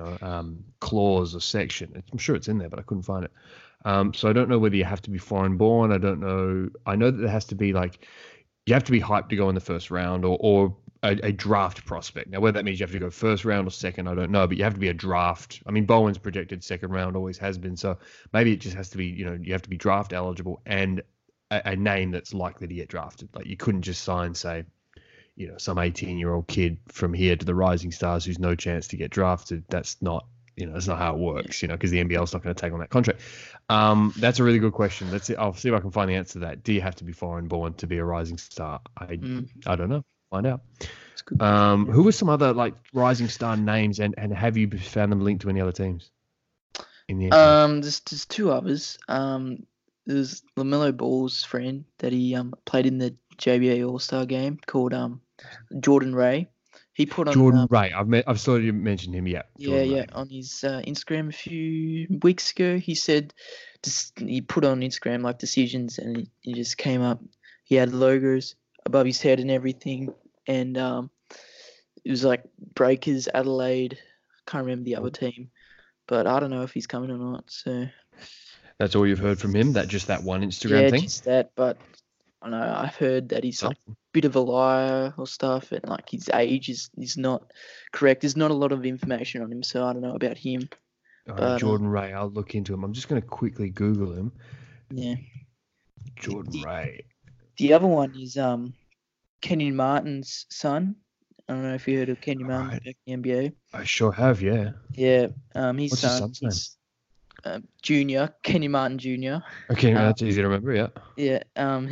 Speaker 2: clause or section. I'm sure it's in there, but I couldn't find it. So I don't know whether you have to be foreign born. I don't know. I know that there has to be you have to be hyped to go in the first round or a draft prospect. Now, whether that means you have to go first round or second, I don't know, but you have to be a draft. I mean, Bowen's projected second round, always has been. So maybe it just has to be, you have to be draft eligible and a name that's likely to get drafted. Like you couldn't just sign, say, some 18-year-old kid from here to the Rising Stars who's no chance to get drafted. That's not, that's not how it works, because the NBL's not going to take on that contract. That's a really good question. That's it. I'll see if I can find the answer to that. Do you have to be foreign born to be a Rising Star? I don't know. Find out. Who were some other Rising Star names, and have you found them linked to any other teams? In the
Speaker 4: there's two others. There's LaMelo Ball's friend that he played in the JBA All-Star game called Jordan Ray. He put on
Speaker 2: Jordan Ray. I've saw you mentioned him. Yeah.
Speaker 4: Ray. On his Instagram a few weeks ago, he said he put on Instagram decisions, and he just came up. He had logos above his head and everything, and it was Breakers, Adelaide. Can't remember the other team, but I don't know if he's coming or not. So
Speaker 2: that's all you've heard from him? That one Instagram thing?
Speaker 4: Yeah, just that. But I know I've heard that he's a bit of a liar or stuff, and his age is not correct. There's not a lot of information on him, so I don't know about him.
Speaker 2: Jordan Ray, I'll look into him. I'm just going to quickly Google him.
Speaker 4: Yeah.
Speaker 2: Jordan Ray.
Speaker 4: The other one is Kenyon Martin's son. I don't know if you heard of Kenyon Martin back in the NBA.
Speaker 2: I sure have, yeah.
Speaker 4: Yeah. His
Speaker 2: What's
Speaker 4: son,
Speaker 2: his son's name?
Speaker 4: Junior, Kenyon Martin Jr.
Speaker 2: Okay, that's easy to remember, yeah.
Speaker 4: Yeah.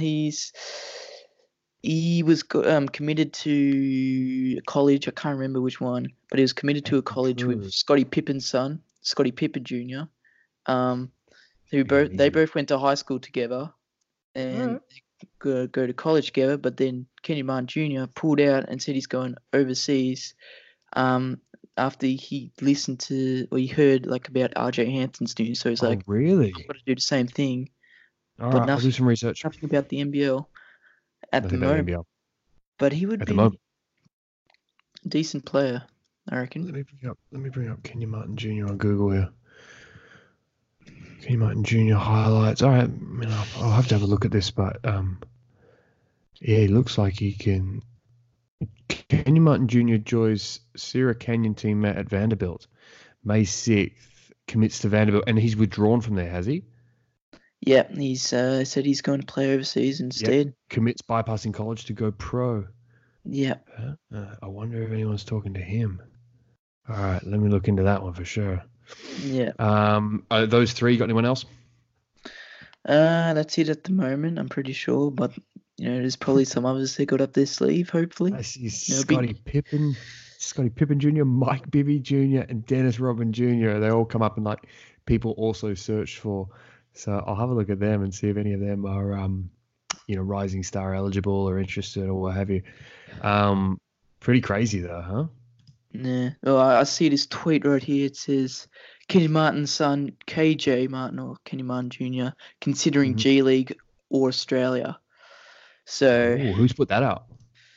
Speaker 4: He was committed to college. I can't remember which one, but he was committed to a college with Scottie Pippen's son, Scottie Pippen Jr. They both went to high school together, and go to college together. But then Kenyon Martin Jr. pulled out and said he's going overseas. After he listened to or he heard about RJ Hampton's news, so he's
Speaker 2: really?
Speaker 4: I've got to do the same thing.
Speaker 2: All right, I'll do some research.
Speaker 4: Nothing about the NBL at the moment. But he would be a decent player, I reckon.
Speaker 2: Let me bring up Kenyon Martin Jr. on Google here. Kenyon Martin Jr. highlights. All right, I'll have to have a look at this, but he looks like he can. Kenyon Martin Jr. joins Sierra Canyon team at Vanderbilt. May 6th, commits to Vanderbilt, and he's withdrawn from there, has he?
Speaker 4: Yeah, he's said he's going to play overseas instead.
Speaker 2: Yep. Commits bypassing college to go pro.
Speaker 4: Yeah.
Speaker 2: I wonder if anyone's talking to him. All right, let me look into that one for sure.
Speaker 4: Yeah.
Speaker 2: Are those three, got anyone else?
Speaker 4: That's it at the moment, I'm pretty sure, but there's probably some others that got up their sleeve, hopefully.
Speaker 2: I see Scottie Pippen Jr., Mike Bibby Jr., and Dennis Rodman Jr. They all come up and people also search for. So I'll have a look at them and see if any of them are, Rising Star eligible or interested or what have you. Pretty crazy though, huh?
Speaker 4: Yeah. Well, I see this tweet right here. It says Kenyon Martin's son, KJ Martin or Kenyon Martin Jr., considering G League or Australia. So
Speaker 2: who's put that out?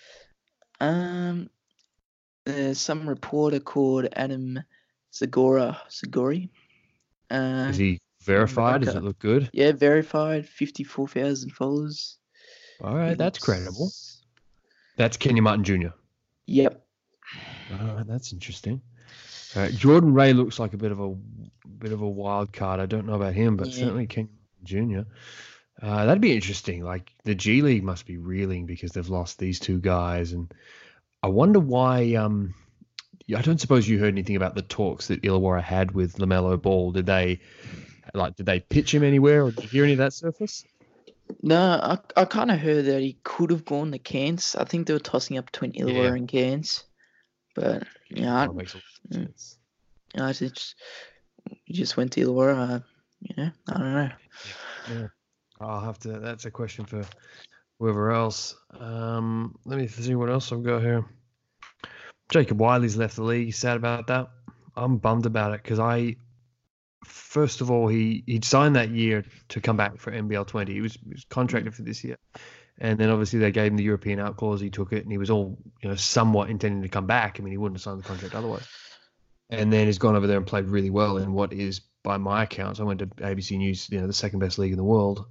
Speaker 4: Some reporter called Adam Zagori.
Speaker 2: Is he Verified? Does it look good?
Speaker 4: Yeah, verified. 54,000 followers.
Speaker 2: All right, that's credible. That's Kenny Martin Jr.
Speaker 4: Yep.
Speaker 2: All right, that's interesting. Jordan Ray looks like a bit of a wild card. I don't know about him, but certainly Kenny Martin Jr. That'd be interesting. Like the G League must be reeling because they've lost these two guys, and I wonder why. I don't suppose you heard anything about the talks that Illawarra had with LaMelo Ball. Did they pitch him anywhere, or did you hear any of that surface?
Speaker 4: No, I kind of heard that he could have gone to Cairns. I think they were tossing up between Illawarra and Cairns, but
Speaker 2: that makes a lot of sense.
Speaker 4: I just went to Illawarra. I don't know.
Speaker 2: Yeah. I'll have to. That's a question for whoever else. Let me see what else I've got here. Jacob Wiley's left the league. Sad about that. I'm bummed about it because first of all, he'd signed that year to come back for NBL 20. He was contracted for this year, and then obviously they gave him the European out clause. He took it, and he was all somewhat intending to come back. I mean, he wouldn't have signed the contract otherwise. And then he's gone over there and played really well in what is, by my accounts, I went to ABC News, the second best league in the world.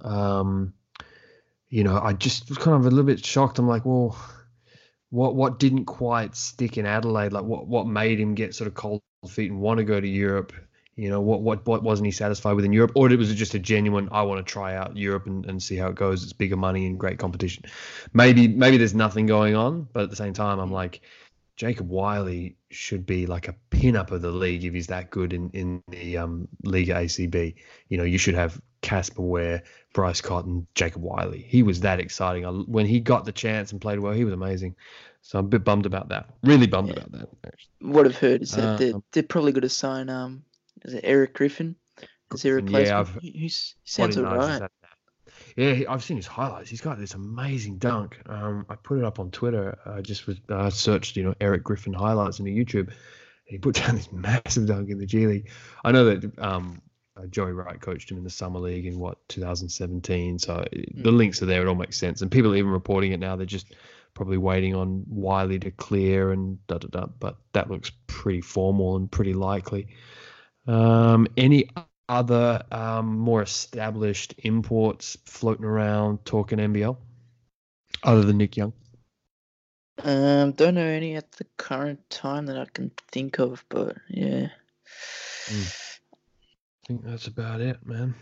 Speaker 2: I just was kind of a little bit shocked. I'm like, well, what didn't quite stick in Adelaide? Like, what made him get sort of cold feet and want to go to Europe? What wasn't he satisfied with in Europe? Or was it just a genuine, I want to try out Europe and see how it goes. It's bigger money and great competition. Maybe there's nothing going on, but at the same time, I'm like, Jacob Wiley should be like a pin-up of the league if he's that good in the Liga ACB. You should have Casper Ware, Bryce Cotton, Jacob Wiley. He was that exciting. When he got the chance and played well, he was amazing. So I'm a bit bummed about that. Really bummed about that. Actually.
Speaker 4: What I've heard is that they're probably going to sign is it Eric Griffin? Is there a replacement? He sounds alright.
Speaker 2: Yeah, I've seen his highlights. He's got this amazing dunk. I put it up on Twitter. I searched, Eric Griffin highlights into YouTube. And he put down this massive dunk in the G League. I know that Joey Wright coached him in the Summer League in 2017. So the links are there. It all makes sense. And people are even reporting it now. They're just probably waiting on Wiley to clear and da-da-da. But that looks pretty formal and pretty likely. Any other more established imports floating around talking NBL other than Nick Young?
Speaker 4: Don't know any at the current time that I can think of, but yeah.
Speaker 2: I think that's about it, man.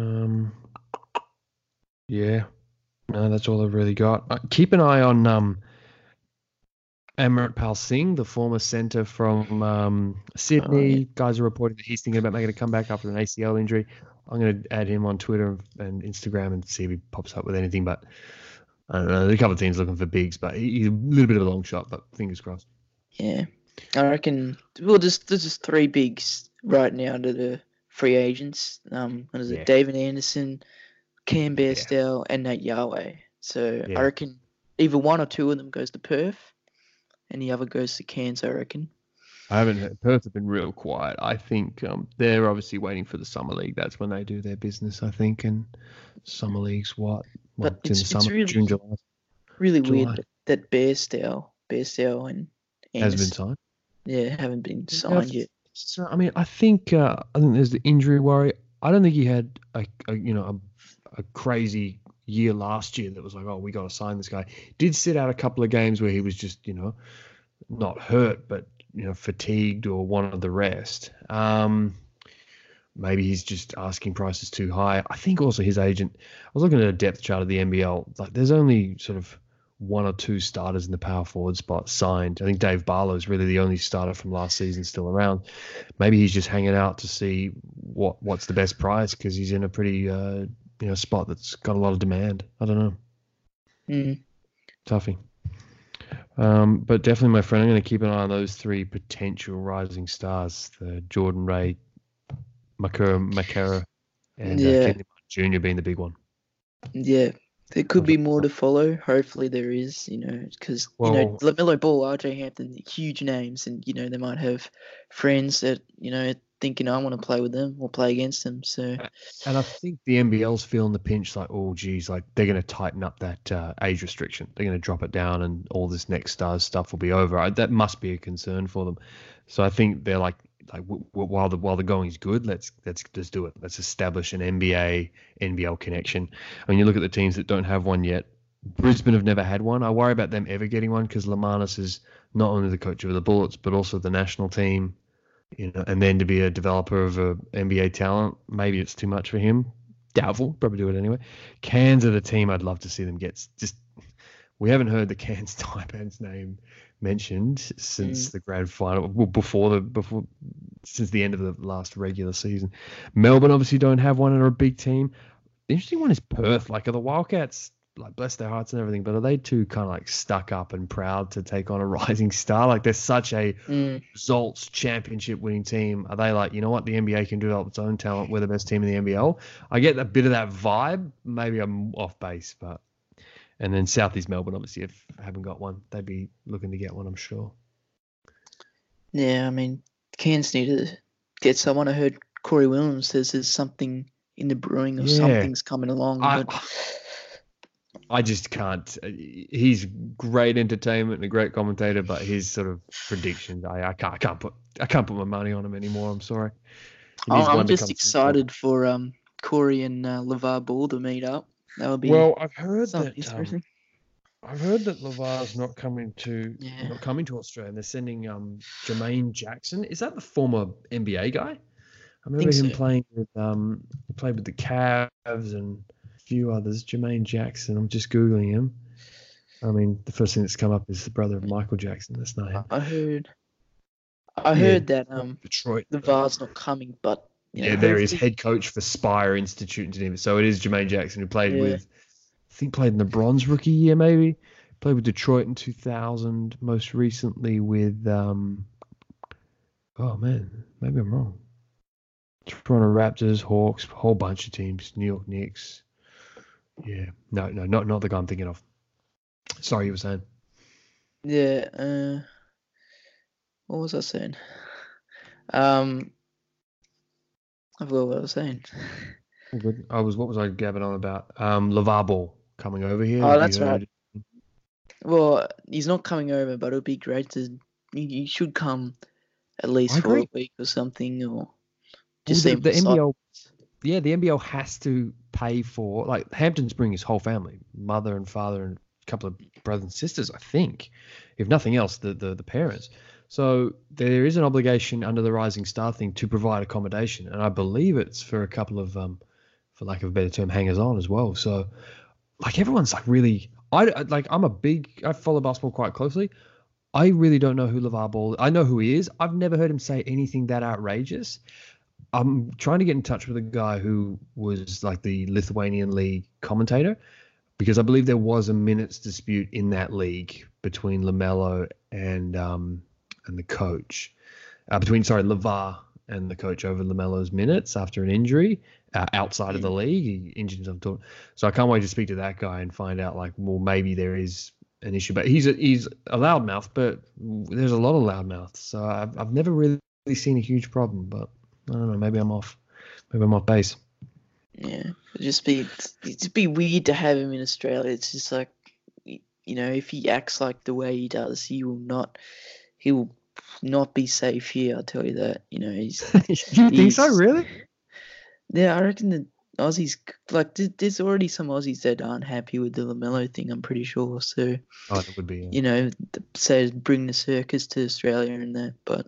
Speaker 2: Yeah. No, that's all I've really got. Keep an eye on Amrit Singh, the former centre from Sydney. Guys are reporting that he's thinking about making a comeback after an ACL injury. I'm going to add him on Twitter and Instagram and see if he pops up with anything. But I don't know. There's a couple of teams looking for bigs, but he's a little bit of a long shot, but fingers crossed.
Speaker 4: Yeah. I reckon, there's just three bigs right now to the free agents. What is it? David Anderson, Cam Bairstow, and Nate Yahweh. So I reckon either one or two of them goes to Perth. And the other goes to Cairns, I reckon.
Speaker 2: I haven't heard. Perth have been real quiet. I think they're obviously waiting for the Summer League. That's when they do their business, I think. And Summer League's what?
Speaker 4: But it's really, June, July. Really weird that Bairstow and Anderson
Speaker 2: has been signed.
Speaker 4: Yeah, haven't been signed yet.
Speaker 2: So, I mean, I think there's the injury worry. I don't think he had a crazy year last year that was like, oh, we got to sign this guy. Did sit out a couple of games where he was just, not hurt, but, fatigued or one of the rest. Maybe he's just asking prices too high. I think also his agent, I was looking at a depth chart of the NBL. Like there's only sort of one or two starters in the power forward spot signed. I think Dave Barlow is really the only starter from last season still around. Maybe he's just hanging out to see what's the best price because he's in a pretty spot that's got a lot of demand. I don't know. Toughie. But definitely, my friend, I'm going to keep an eye on those three potential rising stars: the Jordan Ray, Makera, and Kenny Jr. being the big one.
Speaker 4: Yeah, there could be more to follow. Hopefully, there is. Because LaMelo Ball, RJ Hampton, huge names, and they might have friends that thinking I want to play with them or play against them. So,
Speaker 2: and I think the NBL's feeling the pinch, like, oh, geez, like they're going to tighten up that age restriction. They're going to drop it down, and all this next stars stuff will be over. That must be a concern for them. So I think they're like like while the going is good, let's just do it. Let's establish an NBL connection. I mean, you look at the teams that don't have one yet. Brisbane have never had one. I worry about them ever getting one because Lamanis is not only the coach of the Bullets but also the national team. And then to be a developer of a NBA talent, maybe it's too much for him. Doubtful, probably do it anyway. Cairns are the team I'd love to see them get. Just we haven't heard the Cairns Taipans name mentioned since the grand final, since the end of the last regular season. Melbourne obviously don't have one and are a big team. The interesting one is Perth. Like, are the Wildcats, like, bless their hearts and everything, but are they too kind of like stuck up and proud to take on a rising star? Like, they're such a results championship winning team. Are they like, you know what, the NBA can develop its own talent, we're the best team in the NBL? I get a bit of that vibe. Maybe I'm off base, but. And then Southeast Melbourne, obviously, if I haven't got one, they'd be looking to get one, I'm sure.
Speaker 4: Yeah, I mean, Cairns need to get someone. I heard Corey Williams says there's something in the brewing or something's coming along.
Speaker 2: I just can't. He's great entertainment and a great commentator, but his sort of predictions, I can't put my money on him anymore. I'm sorry.
Speaker 4: I'm just excited for Corey and LeVar Ball to meet up. That would be
Speaker 2: I've heard that LeVar's not coming to Australia. They're sending Jermaine Jackson. Is that the former NBA guy? I remember him playing with played with the Cavs and a few others. Jermaine Jackson. I'm just googling him. I mean, the first thing that's come up is the brother of Michael Jackson. That's not him.
Speaker 4: I heard that
Speaker 2: Detroit.
Speaker 4: LeVar's not coming, but.
Speaker 2: There is head coach for Spire Institute in Geneva. So it is Jermaine Jackson, who played played in the Bronze rookie year, maybe. Played with Detroit in 2000, most recently with, maybe I'm wrong. Toronto Raptors, Hawks, a whole bunch of teams, New York Knicks. Yeah, no, not the guy I'm thinking of. Sorry, you were saying.
Speaker 4: Yeah, what was I saying? I forgot what I was saying.
Speaker 2: Good. What was I gabbing on about? LeVar Ball coming over here.
Speaker 4: Oh, that's right. Well, he's not coming over, but it would be great to. He should come at least for a week or something, or just
Speaker 2: the NBL. Yeah, the NBL has to pay for, like, Hampton's bringing his whole family, mother and father and a couple of brothers and sisters, I think, if nothing else, the parents. So there is an obligation under the Rising Star thing to provide accommodation, and I believe it's for a couple of, for lack of a better term, hangers-on as well. So, like, everyone's like really, I follow basketball quite closely. I really don't know who LeVar Ball is. I know who he is. I've never heard him say anything that outrageous. I'm trying to get in touch with a guy who was like the Lithuanian league commentator, because I believe there was a minutes dispute in that league between LaMelo and the coach, LeVar and the coach over LaMelo's minutes after an injury outside of the league. He injured himself. So I can't wait to speak to that guy and find out, like, well, maybe there is an issue. But he's a loudmouth, but there's a lot of loudmouths. So I've never really seen a huge problem, but I don't know. Maybe I'm off base.
Speaker 4: Yeah, it'd be weird to have him in Australia. It's just like, if he acts like the way he does, he will not be safe here. I'll tell you that. He's.
Speaker 2: You think so, really?
Speaker 4: Yeah, I reckon the Aussies, like, there's already some Aussies that aren't happy with the LaMelo thing, I'm pretty sure. So,
Speaker 2: it would be.
Speaker 4: Say bring the circus to Australia and that, but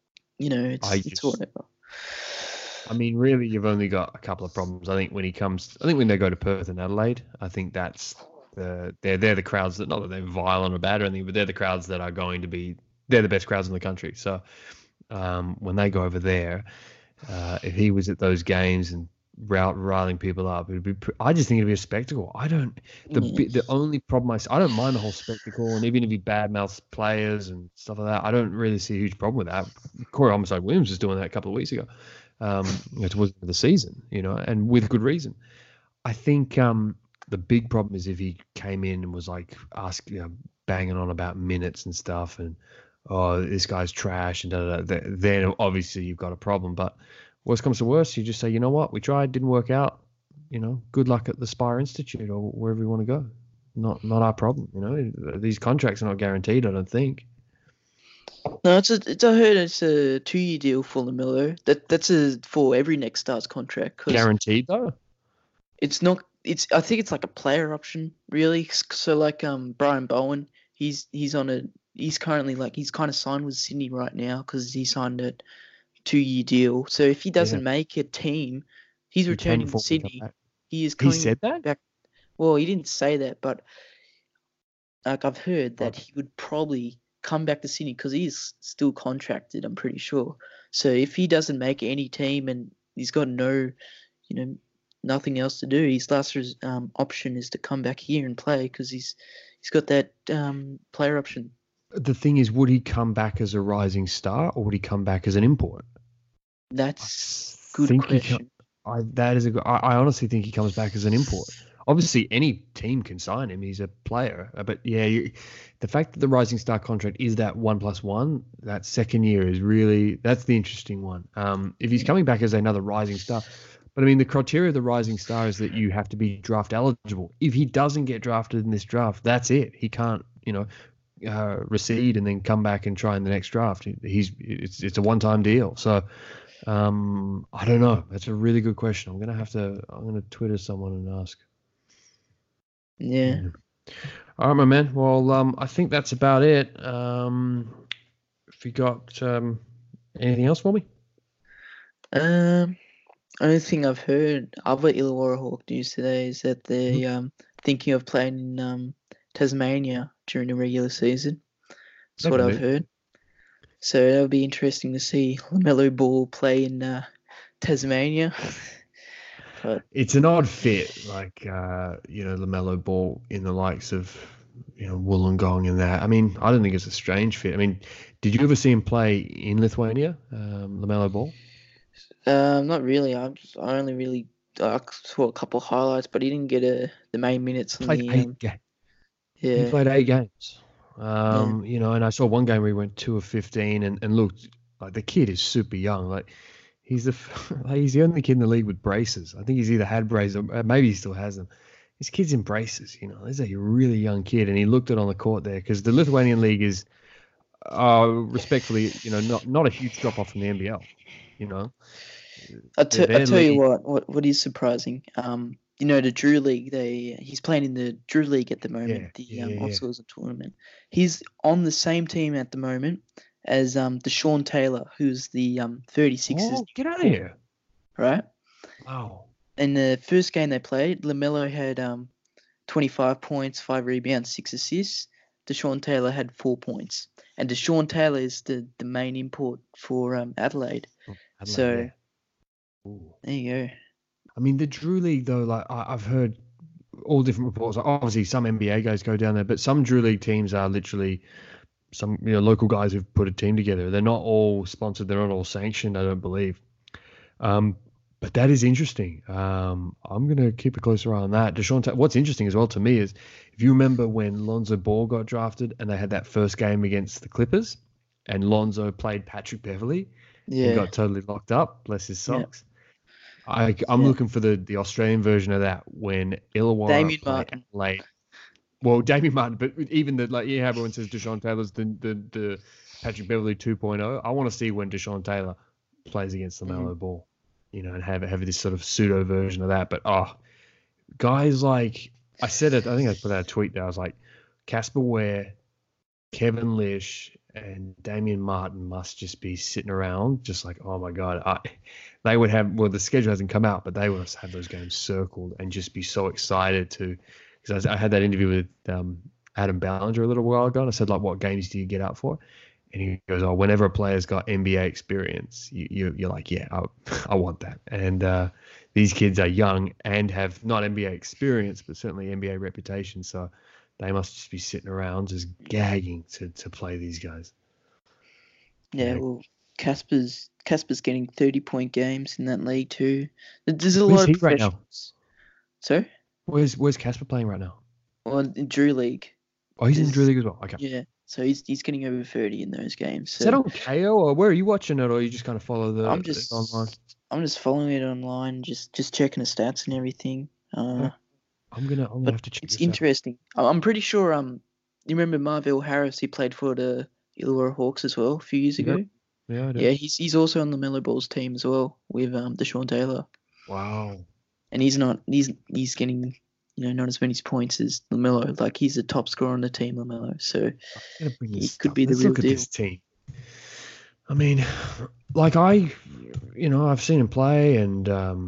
Speaker 4: it's whatever.
Speaker 2: I mean, really, you've only got a couple of problems. I think when they go to Perth and Adelaide, I think that's they're the crowds that, not that they're violent or bad or anything, but they're the crowds that are going to be, they're the best crowds in the country. So when they go over there, if he was at those games and riling people up, I just think it'd be a spectacle. The only problem I don't mind the whole spectacle, and even if he badmouths players and stuff like that, I don't really see a huge problem with that. Corey Homicide Williams was doing that a couple of weeks ago, towards the end of the season, and with good reason. I think the big problem is if he came in and was like banging on about minutes and stuff, and this guy's trash and then obviously you've got a problem. But worst comes to worst, you just say, you know what, we tried, didn't work out. Good luck at the Spire Institute or wherever you want to go. Not our problem. These contracts are not guaranteed, I don't think.
Speaker 4: No, I heard it's a 2-year deal for LaMelo. That's for every next star's contract.
Speaker 2: Guaranteed though.
Speaker 4: It's not. I think it's like a player option, really. So like Brian Bowen, he's currently like he's kind of signed with Sydney right now because he signed a 2-year deal. So if he doesn't make a team, he's returning to Sydney. He is coming.
Speaker 2: He said that?
Speaker 4: Back. Well, he didn't say that, but like I've heard that he would probably come back to Sydney because he's still contracted. I'm pretty sure. So if he doesn't make any team and he's got nothing else to do, his last option is to come back here and play because he's got that player option.
Speaker 1: The thing is, would he come back as a rising star or would he come back as an import?
Speaker 4: That's a good question.
Speaker 1: I honestly think he comes back as an import. Obviously, any team can sign him. He's a player. But yeah, the fact that the rising star contract is that 1+1, that second year is really, that's the interesting one. If he's coming back as another rising star, but I mean, the criteria of the rising star is that you have to be draft eligible. If he doesn't get drafted in this draft, that's it. He can't, recede and then come back and try in the next draft. It's a one-time deal. So I don't know. That's a really good question. I'm gonna Twitter someone and ask.
Speaker 4: Yeah.
Speaker 1: All right, my man. Well, I think that's about it. If you got anything else for me?
Speaker 4: Only thing I've heard other Illawarra Hawk news today is that they're thinking of playing in Tasmania during the regular season. That's what I've heard. So it'll be interesting to see LaMelo Ball play in Tasmania. But
Speaker 1: it's an odd fit, like LaMelo Ball in the likes of Wollongong and that. I mean, I don't think it's a strange fit. I mean, did you ever see him play in Lithuania, LaMelo Ball?
Speaker 4: Not really. I only really saw a couple of highlights, but he didn't get the main minutes.
Speaker 1: He played 8 games. Yeah, he played 8 games. And I saw one game where he went 2 of 15 and looked like the kid is super young. Like he's the only kid in the league with braces. I think he's either had braces or maybe he still has them. This kid's in braces. This is a really young kid, and he looked it on the court there because the Lithuanian league is, respectfully, not a huge drop off from the NBL.
Speaker 4: I'll tell you what is surprising. The Drew League, he's playing in the Drew League at the moment, Oscars tournament. He's on the same team at the moment as Deshaun Taylor, who's the 36ers.
Speaker 1: Oh, get out of here.
Speaker 4: Right?
Speaker 1: Wow.
Speaker 4: In the first game they played, LaMelo had 25 points, 5 rebounds, 6 assists. Deshaun Taylor had 4 points. And Deshaun Taylor is the main import for Adelaide. So, there you go.
Speaker 1: I mean, the Drew League, though, like I've heard all different reports. Obviously, some NBA guys go down there, but some Drew League teams are literally some local guys who've put a team together. They're not all sponsored. They're not all sanctioned, I don't believe. But that is interesting. I'm going to keep a closer eye on that. What's interesting as well to me is if you remember when Lonzo Ball got drafted and they had that first game against the Clippers and Lonzo played Patrick Beverley and got totally locked up, bless his socks. Yeah. I'm looking for the Australian version of that when Illawarra
Speaker 4: Damian Martin
Speaker 1: late. Well, Damian Martin, but even everyone says Deshaun Taylor's the Patrick Beverley 2.0. I want to see when Deshaun Taylor plays against LaMelo Ball, and have this sort of pseudo version of that. But guys like I said it, I think I put out a tweet there. I was like, Casper Ware, Kevin Lish, and Damian Martin must just be sitting around, just like, oh my god, they would have. Well, the schedule hasn't come out, but they would have had those games circled and just be so excited to. Because I had that interview with Adam Ballinger a little while ago, and I said, like, what games do you get out for? And he goes, oh, whenever a player's got NBA experience, you're like, yeah, I want that. And these kids are young and have not NBA experience, but certainly NBA reputation. So they must just be sitting around just gagging to play these guys.
Speaker 4: Yeah, well, Casper's getting 30-point games in that league too. There's a lot of professionals. Right now?
Speaker 1: Sorry? Where's Casper playing right now?
Speaker 4: Well, in Drew League.
Speaker 1: Oh, he's in Drew League as well. Okay.
Speaker 4: Yeah, so he's getting over 30 in those games. So.
Speaker 1: Is that on KO or where are you watching it, or you just kind of follow it online?
Speaker 4: I'm just following it online, just checking the stats and everything.
Speaker 1: I'm gonna have to check.
Speaker 4: It's interesting. I'm pretty sure. You remember Marvell Harris? He played for the Illawarra Hawks as well a few years ago.
Speaker 2: Yeah, I do.
Speaker 4: Yeah, he's also on LaMelo Ball's team as well with Deshaun Taylor.
Speaker 2: Wow.
Speaker 4: And he's getting not as many points as LaMelo. Like he's the top scorer on the team, LaMelo. So he could be the real
Speaker 2: Look at
Speaker 4: deal.
Speaker 2: this team. I mean, like I've seen him play, and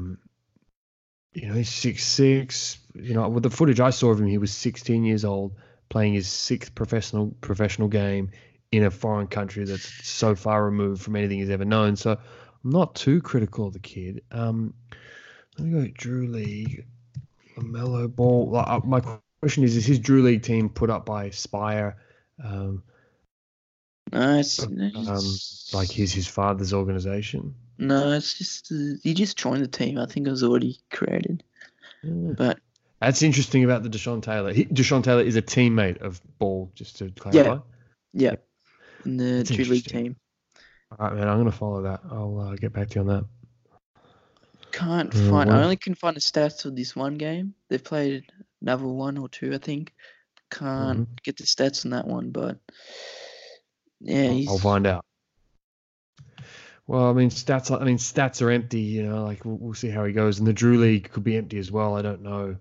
Speaker 2: he's 6'6". With the footage I saw of him, he was 16 years old, playing his sixth professional game in a foreign country that's so far removed from anything he's ever known. So I'm not too critical of the kid. Let me go Drew League, LaMelo Ball. My question is his Drew League team put up by Spire?
Speaker 4: No,
Speaker 2: like his father's organization.
Speaker 4: No, it's just he just joined the team. I think it was already created. But
Speaker 2: that's interesting about the Deshaun Taylor. Deshaun Taylor is a teammate of Ball, just to clarify.
Speaker 4: Yeah. In the Drew League team.
Speaker 2: All right, man. I'm gonna follow that. I'll get back to you on that.
Speaker 4: I only can find the stats of this one game. They've played another one or two, I think. Can't get the stats on that one, but yeah,
Speaker 2: I'll find out. Well, stats are empty. Like we'll see how he goes, and the Drew League could be empty as well. I don't know,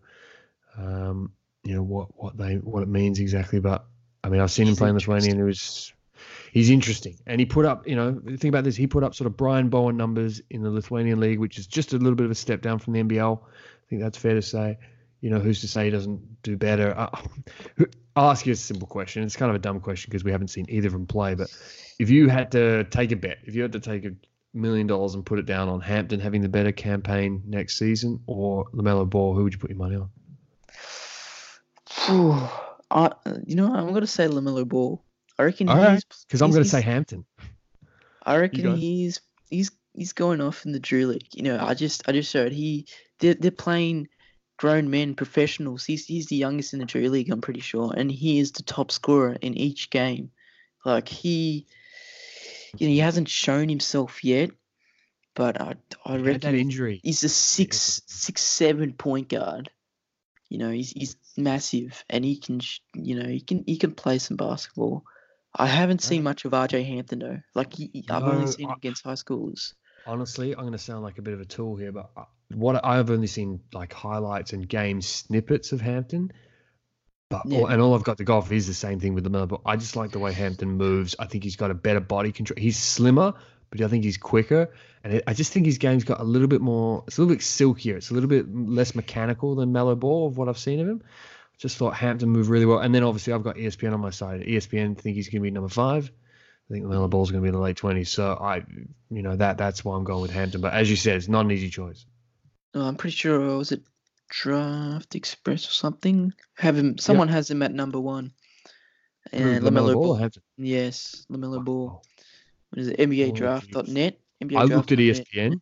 Speaker 2: what it means exactly, but I mean, I've seen him play in Lithuania, and he's interesting. And he put up, think about this, he put up sort of Brian Bowen numbers in the Lithuanian League, which is just a little bit of a step down from the NBL. I think that's fair to say. Who's to say he doesn't do better? I'll ask you a simple question. It's kind of a dumb question because we haven't seen either of them play. But if you had to take a bet, if you had to take $1 million and put it down on Hampton having the better campaign next season or LaMelo Ball, who would you put your money on?
Speaker 4: I'm going to say LaMelo Ball. I reckon
Speaker 2: because I'm going to say Hampton.
Speaker 4: I reckon he's going off in the Drew League. I just showed they're playing grown men, professionals. He's the youngest in the Drew League, I'm pretty sure, and he is the top scorer in each game. Like he hasn't shown himself yet, but I reckon
Speaker 2: that injury.
Speaker 4: He's a 6'7" point guard. He's massive, and he can play some basketball. I haven't seen much of RJ Hampton though. Like I've only seen him against high schoolers.
Speaker 2: Honestly, I'm going to sound like a bit of a tool here, but what I've only seen like highlights and game snippets of Hampton. And all I've got to go off is the same thing with LaMelo. But I just like the way Hampton moves. I think he's got a better body control. He's slimmer, but I think he's quicker. And I just think his game's got a little bit more. It's a little bit silkier. It's a little bit less mechanical than Melo Ball of what I've seen of him. Just thought Hampton moved really well. And then obviously I've got ESPN on my side. ESPN think he's going to be number 5. I think LaMelo Ball's going to be in the late 20s. So that's why I'm going with Hampton. But as you said, it's not an easy choice.
Speaker 4: I'm pretty sure was it Draft Express or something? Someone has him at number 1. And LaMelo Ball. Yes, LaMelo Ball. What is it? NBADraft.net.
Speaker 2: I looked at ESPN.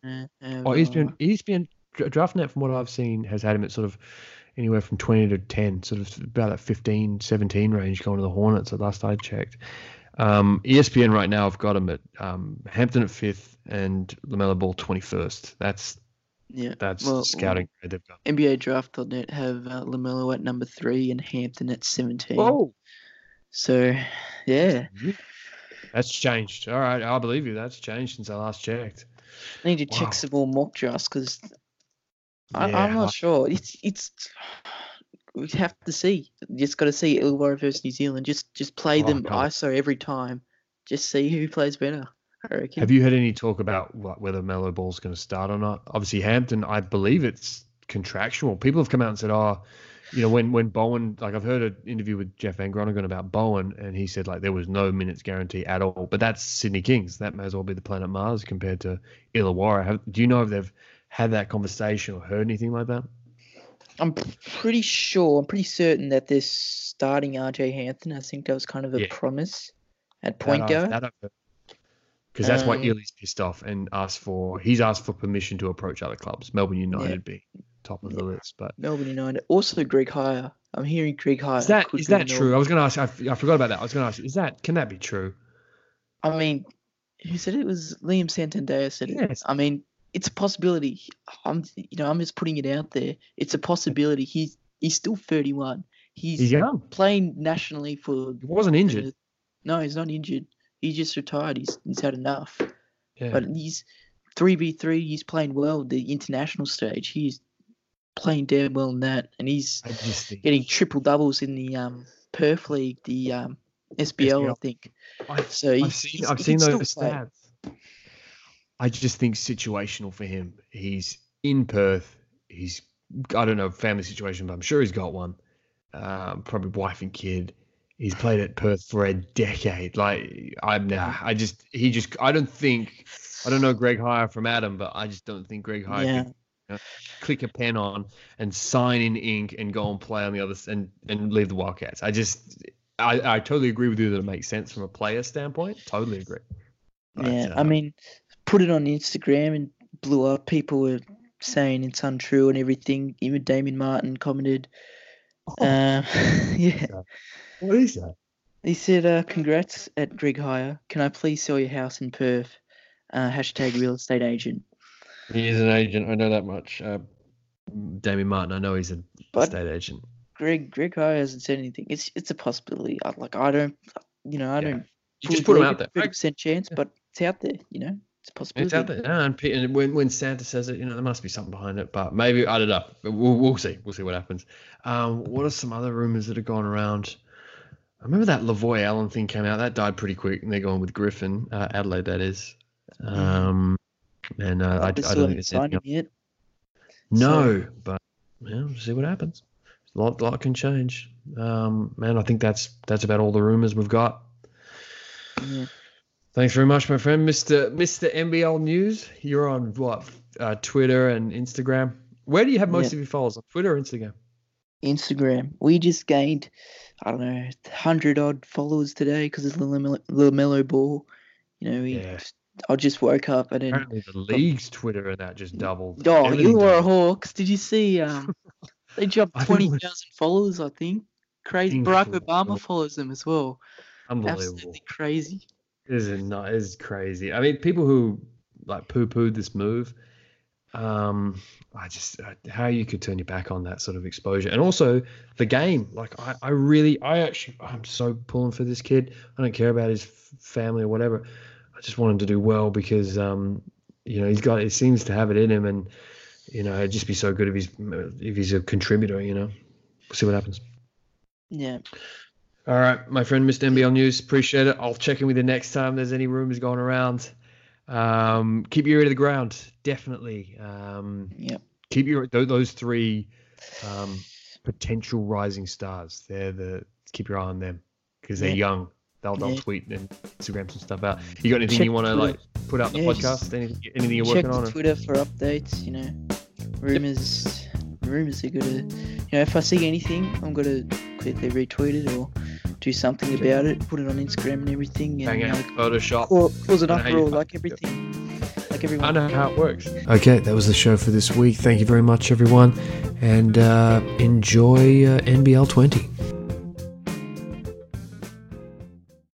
Speaker 2: ESPN DraftNet, from what I've seen, has had him at sort of anywhere from 20 to 10, sort of about that 15, 17 range going to the Hornets at last I checked. ESPN right now, I've got him at Hampton at 5th and LaMelo Ball 21st. That's scouting they've got.
Speaker 4: NBADraft.net have LaMelo at number 3 and Hampton at 17.
Speaker 2: Oh,
Speaker 4: so yeah,
Speaker 2: that's changed. All right, I believe you. That's changed since I last checked.
Speaker 4: I need to check some more mock drafts because I'm not sure. It's we have to see. You just got to see Illawarra versus New Zealand. Just play them ISO every time. Just see who plays better. I reckon.
Speaker 2: Have you heard any talk about whether Melo Ball's going to start or not? Obviously, Hampton, I believe it's contractual. People have come out and said, when Bowen, like I've heard an interview with Jeff Van Groningen about Bowen, and he said like there was no minutes guarantee at all. But that's Sydney Kings. That may as well be the Planet Mars compared to Illawarra. Do you know if they've had that conversation or heard anything like that?
Speaker 4: I'm pretty certain that they're starting RJ Hampton. I think that was kind of a promise at point guard.
Speaker 2: Because that's why Illy's pissed off and he's asked for permission to approach other clubs. Melbourne United being top of the list, but
Speaker 4: Melbourne United, also Greg Hire. I'm hearing Greg Hire.
Speaker 2: Is that true? I was going to ask. I forgot about that. I was going to ask. Can that be true?
Speaker 4: I mean, who said it? Was Liam Santander said it?
Speaker 2: Yes.
Speaker 4: I mean, it's a possibility. I'm just putting it out there. It's a possibility. He's still 31. He's young. Playing nationally for.
Speaker 2: He wasn't injured.
Speaker 4: No, he's not injured. He's just retired. He's had enough.
Speaker 2: Yeah.
Speaker 4: But he's 3v3. He's playing well. The international stage. He's playing damn well in that, and he's getting triple doubles in the Perth League, the SBL, I think.
Speaker 2: I've seen those stats. I just think situational for him. He's in Perth. He's, I don't know, family situation, but I'm sure he's got one. Probably wife and kid. He's played at Perth for a decade. Like, I don't know Greg Hire from Adam, but I just don't think Greg Hire could click a pen on and sign in ink and go and play on the other and leave the Wildcats. I totally agree with you that it makes sense from a player standpoint. Totally agree.
Speaker 4: But, I mean, put it on Instagram and blew up. People were saying it's untrue and everything. Even Damien Martin commented. Yeah.
Speaker 2: What is that?
Speaker 4: He said, congrats at Greg Hire. Can I please sell your house in Perth? Hashtag real estate agent.
Speaker 2: He is an agent. I know that much. Damien Martin, I know he's an estate agent.
Speaker 4: Greg Hire hasn't said anything. It's a possibility. I don't.
Speaker 2: You just put him out there.
Speaker 4: 50% chance, but it's out there. It's a possibility.
Speaker 2: It's out there. And when Santa says it, there must be something behind it. But maybe, I don't know. We'll see. We'll see what happens. What are some other rumors that have gone around? I remember that Lavoy Allen thing came out. That died pretty quick, and they're going with Griffin, Adelaide. That is. I don't think it's anything yet. No, but we'll see what happens. A lot can change. I think that's about all the rumors we've got.
Speaker 4: Yeah.
Speaker 2: Thanks very much, my friend, Mr. NBL News. You're on what? Twitter and Instagram. Where do you have most of your followers? On Twitter or Instagram?
Speaker 4: Instagram. We just gained, 100 odd followers today because of the LaMelo Ball. I just woke up and then
Speaker 2: apparently the league's Twitter and that just doubled.
Speaker 4: Oh, Illawarra Hawks! Did you see? They jumped 20,000 followers. I think crazy. Barack Obama follows them as well.
Speaker 2: Unbelievable.
Speaker 4: Absolutely crazy.
Speaker 2: It's crazy. I mean, people who like poo-pooed this move. How you could turn your back on that sort of exposure, and also the game. Like I'm so pulling for this kid. I don't care about his family or whatever. I just want him to do well because he seems to have it in him, and it'd just be so good if he's a contributor. We'll see what happens.
Speaker 4: Yeah.
Speaker 2: All right, my friend, Mr. NBL News, appreciate it. I'll check in with you next time there's any rumors going around. Keep your ear to the ground, definitely. Keep those three potential rising stars. Keep your eye on them because they're young. They'll tweet and Instagram some stuff out. You got anything you want to put out in the podcast? Anything you're working on?
Speaker 4: Check Twitter for updates. Rumors are gonna. If I see anything, I'm gonna quickly retweet it or do something about it. Put it on Instagram and everything. And
Speaker 2: hang out, Photoshop.
Speaker 4: Cause an uproar like everything. Like everyone.
Speaker 2: I know how it works.
Speaker 1: Okay, that was the show for this week. Thank you very much, everyone, and enjoy NBL 20.